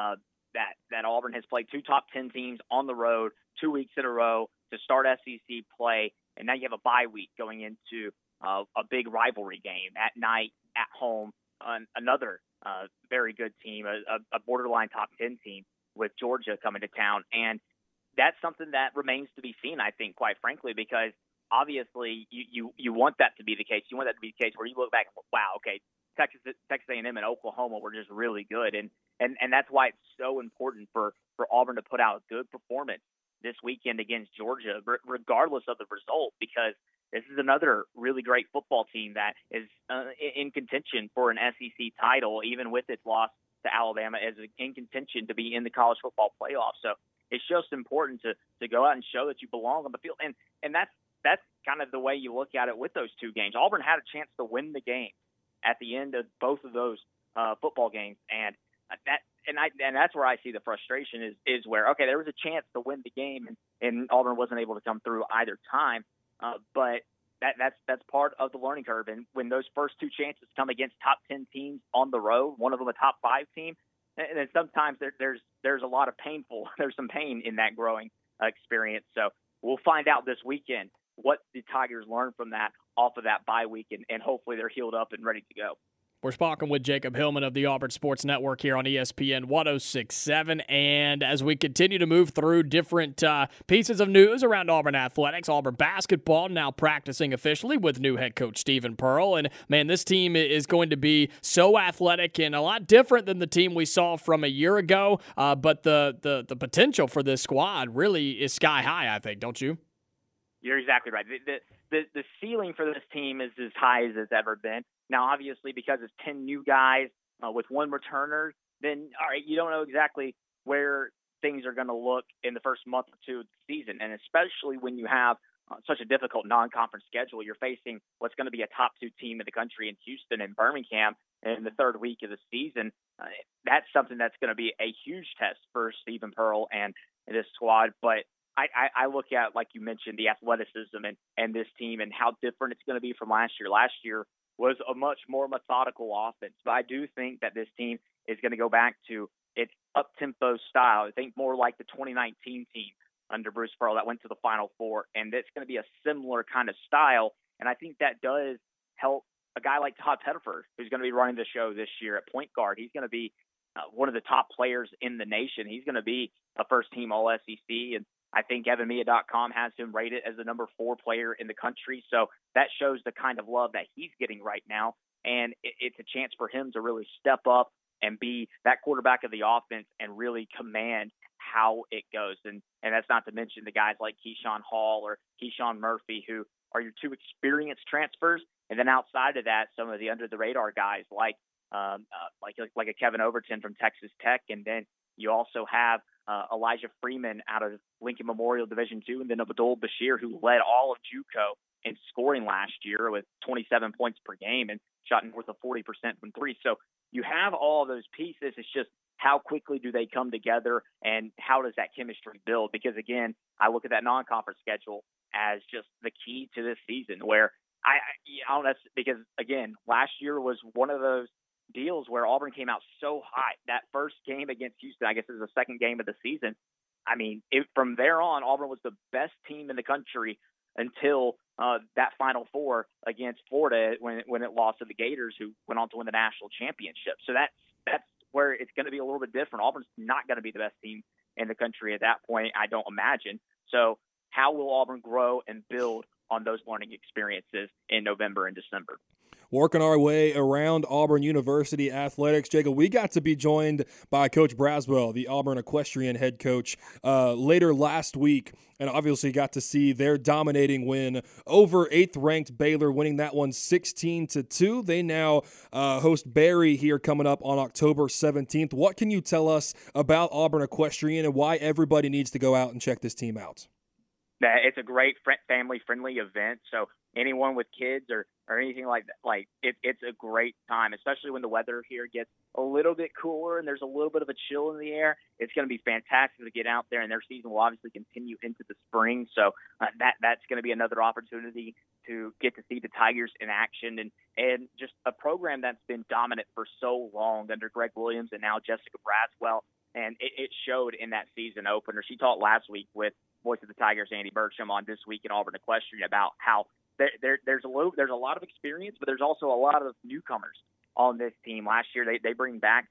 that Auburn has played 2 top 10 teams on the road 2 weeks in a row to start SEC play, and now you have a bye week going into a big rivalry game at night at home on another very good team, a borderline top 10 team with Georgia coming to town. And that's something that remains to be seen, I think, quite frankly, because obviously you want that to be the case. You want that to be the case where you look back and go, wow, okay, Texas A&M and Oklahoma were just really good. And that's why it's so important for Auburn to put out a good performance this weekend against Georgia, regardless of the result, because this is another really great football team that is in contention for an SEC title, even with its loss to Alabama, is in contention to be in the college football playoff. So it's just important to go out and show that you belong on the field. And that's kind of the way you look at it with those two games. Auburn had a chance to win the game at the end of both of those football games. And that's where I see the frustration is where, okay, there was a chance to win the game and Auburn wasn't able to come through either time. But that's part of the learning curve. And when those first two chances come against top 10 teams on the road, one of them a top 5 team, and then sometimes there's a lot of there's some pain in that growing experience. So we'll find out this weekend what the Tigers learn from that off of that bye week, and hopefully they're healed up and ready to go. We're speaking with Jacob Hillman of the Auburn Sports Network here on ESPN 106.7. And as we continue to move through different pieces of news around Auburn athletics, Auburn basketball now practicing officially with new head coach Stephen Pearl. And, man, this team is going to be so athletic and a lot different than the team we saw from a year ago. But the potential for this squad really is sky high, I think, don't you? You're exactly right. The ceiling for this team is as high as it's ever been. Now, obviously, because it's 10 new guys with one returner, then, all right, you don't know exactly where things are going to look in the first month or two of the season. And especially when you have such a difficult non-conference schedule, you're facing what's going to be a top 2 team in the country in Houston and Birmingham in the third week of the season. That's something that's going to be a huge test for Stephen Pearl and this squad. But I look at, like you mentioned, the athleticism and this team and how different it's going to be from last year. Last year was a much more methodical offense. But I do think that this team is going to go back to its up-tempo style. I think more like the 2019 team under Bruce Pearl that went to the Final Four. And it's going to be a similar kind of style. And I think that does help a guy like Todd Pettiford, who's going to be running the show this year at point guard. He's going to be one of the top players in the nation. He's going to be a first-team All-SEC. And I think EvanMia.com has him rated as the number 4 player in the country. So that shows the kind of love that he's getting right now. And it's a chance for him to really step up and be that quarterback of the offense and really command how it goes. And that's not to mention the guys like Keyshawn Hall or Keyshawn Murphy, who are your two experienced transfers. And then outside of that, some of the under the radar guys like a Kevin Overton from Texas Tech. And then you also have Elijah Freeman out of Lincoln Memorial Division II, and then Abdul Bashir, who led all of JUCO in scoring last year with 27 points per game and shot north of 40% from three. So you have all of those pieces. It's just how quickly do they come together and how does that chemistry build? Because, again, I look at that non-conference schedule as just the key to this season where I don't know, because, again, last year was one of those deals where Auburn came out so hot. That first game against Houston, I guess it was the second game of the season. I mean, from there on, Auburn was the best team in the country until that Final Four against Florida when it lost to the Gators, who went on to win the national championship. So that's where it's going to be a little bit different. Auburn's not going to be the best team in the country at that point, I don't imagine. So how will Auburn grow and build on those learning experiences in November and December? Working our way around Auburn University athletics, Jacob, we got to be joined by Coach Braswell, the Auburn equestrian head coach, later last week, and obviously got to see their dominating win over 8th-ranked Baylor, winning that one 16-2. They now host Barry here coming up on October 17th. What can you tell us about Auburn equestrian and why everybody needs to go out and check this team out? It's a great family-friendly event, so anyone with kids or anything like that, it's a great time, especially when the weather here gets a little bit cooler and there's a little bit of a chill in the air. It's going to be fantastic to get out there, and their season will obviously continue into the spring, so that's going to be another opportunity to get to see the Tigers in action and just a program that's been dominant for so long under Greg Williams and now Jessica Braswell, and it showed in that season opener. She talked last week with Voice of the Tigers, Andy Burcham, on This Week in Auburn Equestrian about how there's a lot of experience, but there's also a lot of newcomers on this team. Last year, they bring back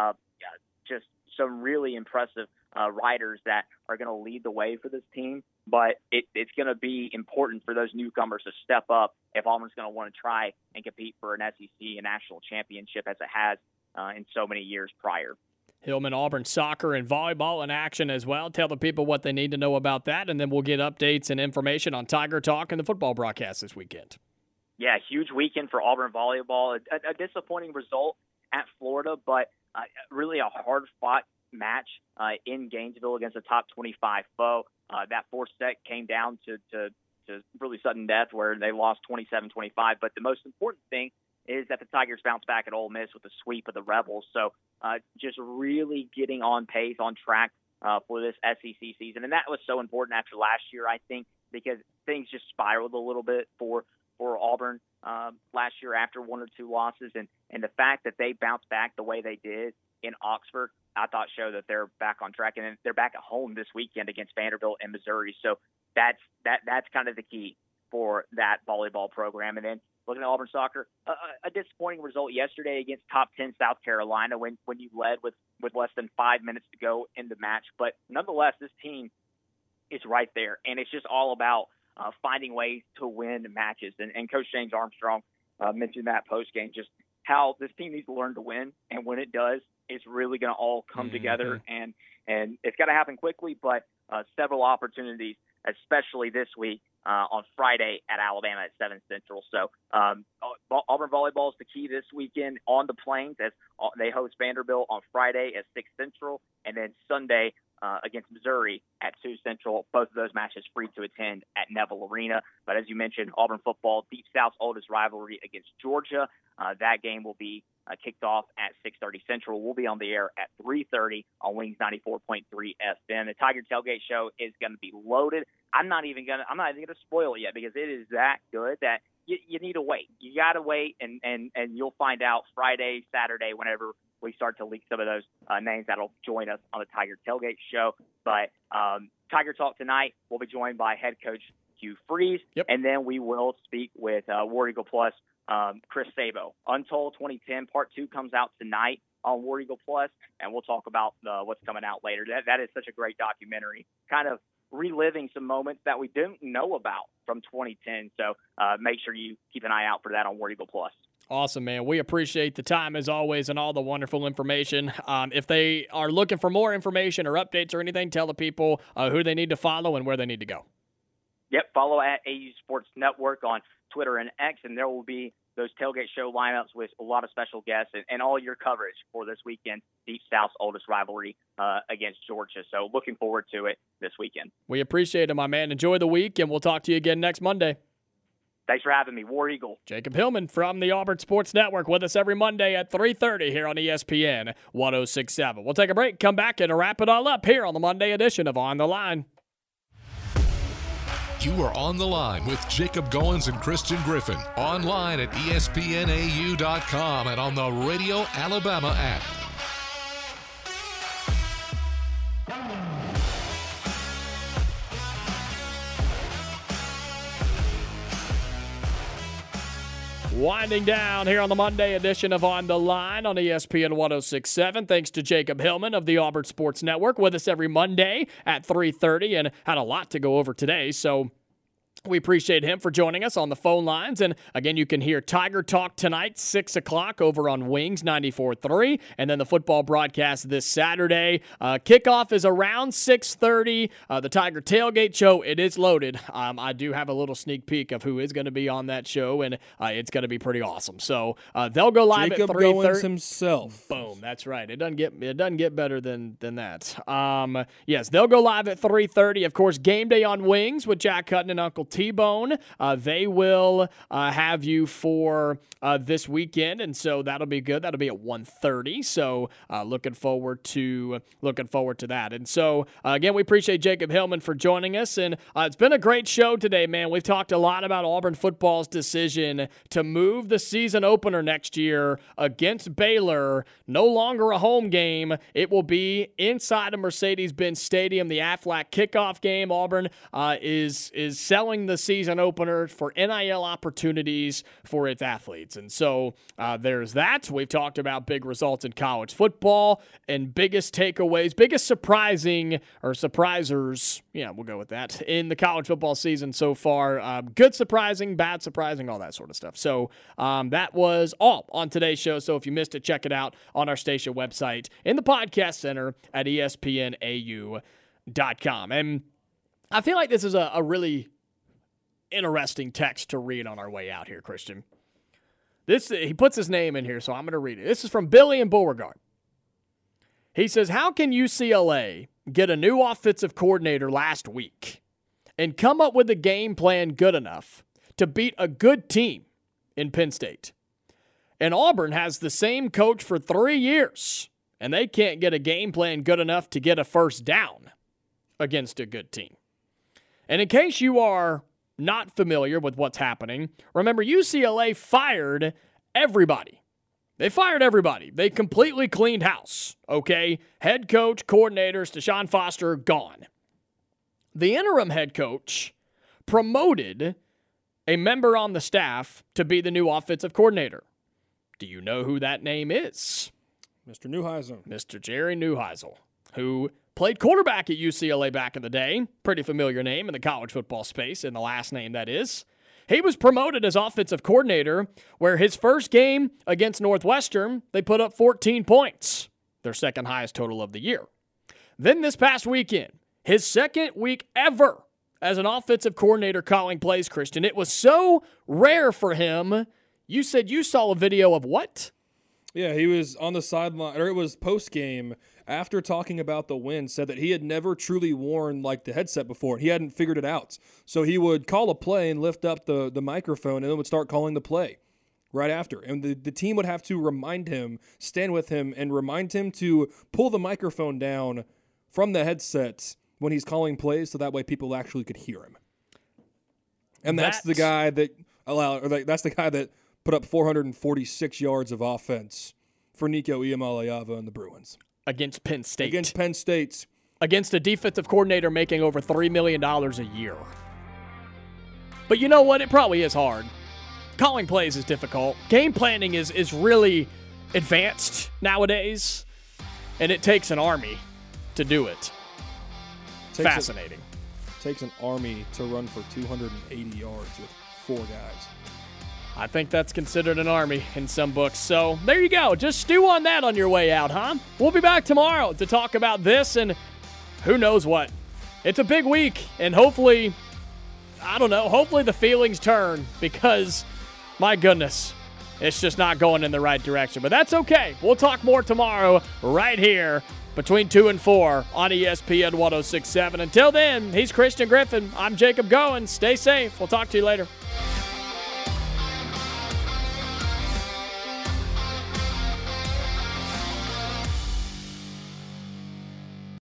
just some really impressive riders that are going to lead the way for this team. But it's going to be important for those newcomers to step up if Auburn's going to want to try and compete for an SEC and national championship as it has in so many years prior. Hillman Auburn soccer and volleyball in action as well. Tell the people what they need to know about that, and then we'll get updates and information on Tiger Talk and the football broadcast this weekend. Yeah, huge weekend for Auburn volleyball. A disappointing result at Florida, but really a hard-fought match in Gainesville against a top 25 foe. That fourth set came down to really sudden death where they lost 27-25. But the most important thing is that the Tigers bounced back at Ole Miss with a sweep of the Rebels. So just really getting on pace, on track for this SEC season. And that was so important after last year, I think, because things just spiraled a little bit for Auburn last year after one or two losses. And the fact that they bounced back the way they did in Oxford, I thought showed that they're back on track. And then they're back at home this weekend against Vanderbilt and Missouri. So that's kind of the key for that volleyball program. And then looking at Auburn soccer, a disappointing result yesterday against top 10 South Carolina when you led with less than 5 minutes to go in the match. But nonetheless, this team is right there, and it's just all about finding ways to win matches. And Coach James Armstrong mentioned that post-game, just how this team needs to learn to win, and when it does, it's really going to all come together. And it's got to happen quickly, but several opportunities, especially this week, on Friday at Alabama at 7 Central. So Auburn volleyball is the key this weekend on the Plains as they host Vanderbilt on Friday at 6 Central, and then Sunday against Missouri at 2 Central. Both of those matches free to attend at Neville Arena. But as you mentioned, Auburn football, Deep South's oldest rivalry against Georgia. That game will be kicked off at 6:30 Central. We'll be on the air at 3:30 on Wings 94.3 FM. The Tiger Tailgate Show is going to be loaded. I'm not even gonna spoil it yet because it is that good that you need to wait. You got to wait, and you'll find out Friday, Saturday, whenever we start to leak some of those names that'll join us on the Tiger Tailgate Show. But Tiger Talk tonight, we'll be joined by head coach Hugh Freeze, and then we will speak with War Eagle Plus Chris Sabo. Untold 2010 Part 2 comes out tonight on War Eagle Plus, and we'll talk about what's coming out later. That is such a great documentary, kind of reliving some moments that we didn't know about from 2010. So make sure you keep an eye out for that on War Eagle Plus. Awesome, man. We appreciate the time as always and all the wonderful information. If they are looking for more information or updates or anything, tell the people who they need to follow and where they need to go. Yep, follow at AU Sports Network on Twitter and X, and there will be those tailgate show lineups with a lot of special guests and all your coverage for this weekend, Deep South's oldest rivalry against Georgia. So looking forward to it this weekend. We appreciate it, my man. Enjoy the week, and we'll talk to you again next Monday. Thanks for having me. War Eagle. Jacob Hillman from the Auburn Sports Network with us every Monday at 3:30 here on ESPN 106.7. We'll take a break, come back, and wrap it all up here on the Monday edition of On the Line. You are on the line with Jacob Goins and Christian Griffin. Online at ESPNAU.com and on the Radio Alabama app. Winding down here on the Monday edition of On the Line on ESPN 106.7. Thanks to Jacob Hillman of the Auburn Sports Network with us every Monday at 3:30 and had a lot to go over today. So we appreciate him for joining us on the phone lines. And again, you can hear Tiger Talk tonight, 6 o'clock over on Wings 94.3. And then the football broadcast this Saturday. Kickoff is around 6:30. The Tiger Tailgate Show, it is loaded. I do have a little sneak peek of who is going to be on that show, and it's going to be pretty awesome. So they'll go live Jacob at 3:30. Goins himself. Boom, that's right. It doesn't get better than that. Yes, they'll go live at 3:30. Of course, Game Day on Wings with Jack Hutton and Uncle T-Bone. They will have you for this weekend, and so that'll be good. That'll be at 1:30. So looking forward to that. And so again, we appreciate Jacob Hillman for joining us, and it's been a great show today, man. We've talked a lot about Auburn football's decision to move the season opener next year against Baylor. No longer a home game. It will be inside of Mercedes-Benz Stadium, the Aflac kickoff game. Auburn is selling the season opener for NIL opportunities for its athletes. And so there's that. We've talked about big results in college football and biggest takeaways, biggest surprising or surprisers, we'll go with that, in the college football season so far. Good surprising, bad surprising, all that sort of stuff. So that was all on today's show. So if you missed it, check it out on our station website in the podcast center at ESPNAU.com. And I feel like this is a really interesting text to read on our way out here, Christian. He puts his name in here, so I'm going to read it. This is from Billy in Beauregard. He says, how can UCLA get a new offensive coordinator last week and come up with a game plan good enough to beat a good team in Penn State? And Auburn has the same coach for 3 years, and they can't get a game plan good enough to get a first down against a good team. And in case you are not familiar with what's happening, remember UCLA fired everybody. They fired everybody. They completely cleaned house, okay? Head coach, coordinators, Deshaun Foster, gone. The interim head coach promoted a member on the staff to be the new offensive coordinator. Do you know who that name is? Mr. Neuheisel. Mr. Jerry Neuheisel, who played quarterback at UCLA back in the day. Pretty familiar name in the college football space, in the last name, that is. He was promoted as offensive coordinator, where his first game against Northwestern, they put up 14 points, their second highest total of the year. Then this past weekend, his second week ever as an offensive coordinator calling plays, Christian. It was so rare for him. You said you saw a video of what? Yeah, he was on the sideline, or it was post-game, after talking about the win, said that he had never truly worn the headset before. He hadn't figured it out. So he would call a play and lift up the microphone and then would start calling the play right after. And the team would have to remind him, stand with him, and remind him to pull the microphone down from the headset when he's calling plays so that way people actually could hear him. And that's the guy that that's the guy that put up 446 yards of offense for Nico Iamaleava and the Bruins. Against Penn State. Against Penn State. Against a defensive coordinator making over $3 million a year. But you know what? It probably is hard. Calling plays is difficult. Game planning is really advanced nowadays. And it takes an army to do it. Fascinating. Takes an army to run for 280 yards with 4 guys. I think that's considered an army in some books. So there you go. Just stew on that on your way out, huh? We'll be back tomorrow to talk about this and who knows what. It's a big week, and hopefully, I don't know, hopefully the feelings turn because, my goodness, it's just not going in the right direction. But that's okay. We'll talk more tomorrow right here between 2 and 4 on ESPN 106.7. Until then, he's Christian Griffin. I'm Jacob Goins. Stay safe. We'll talk to you later.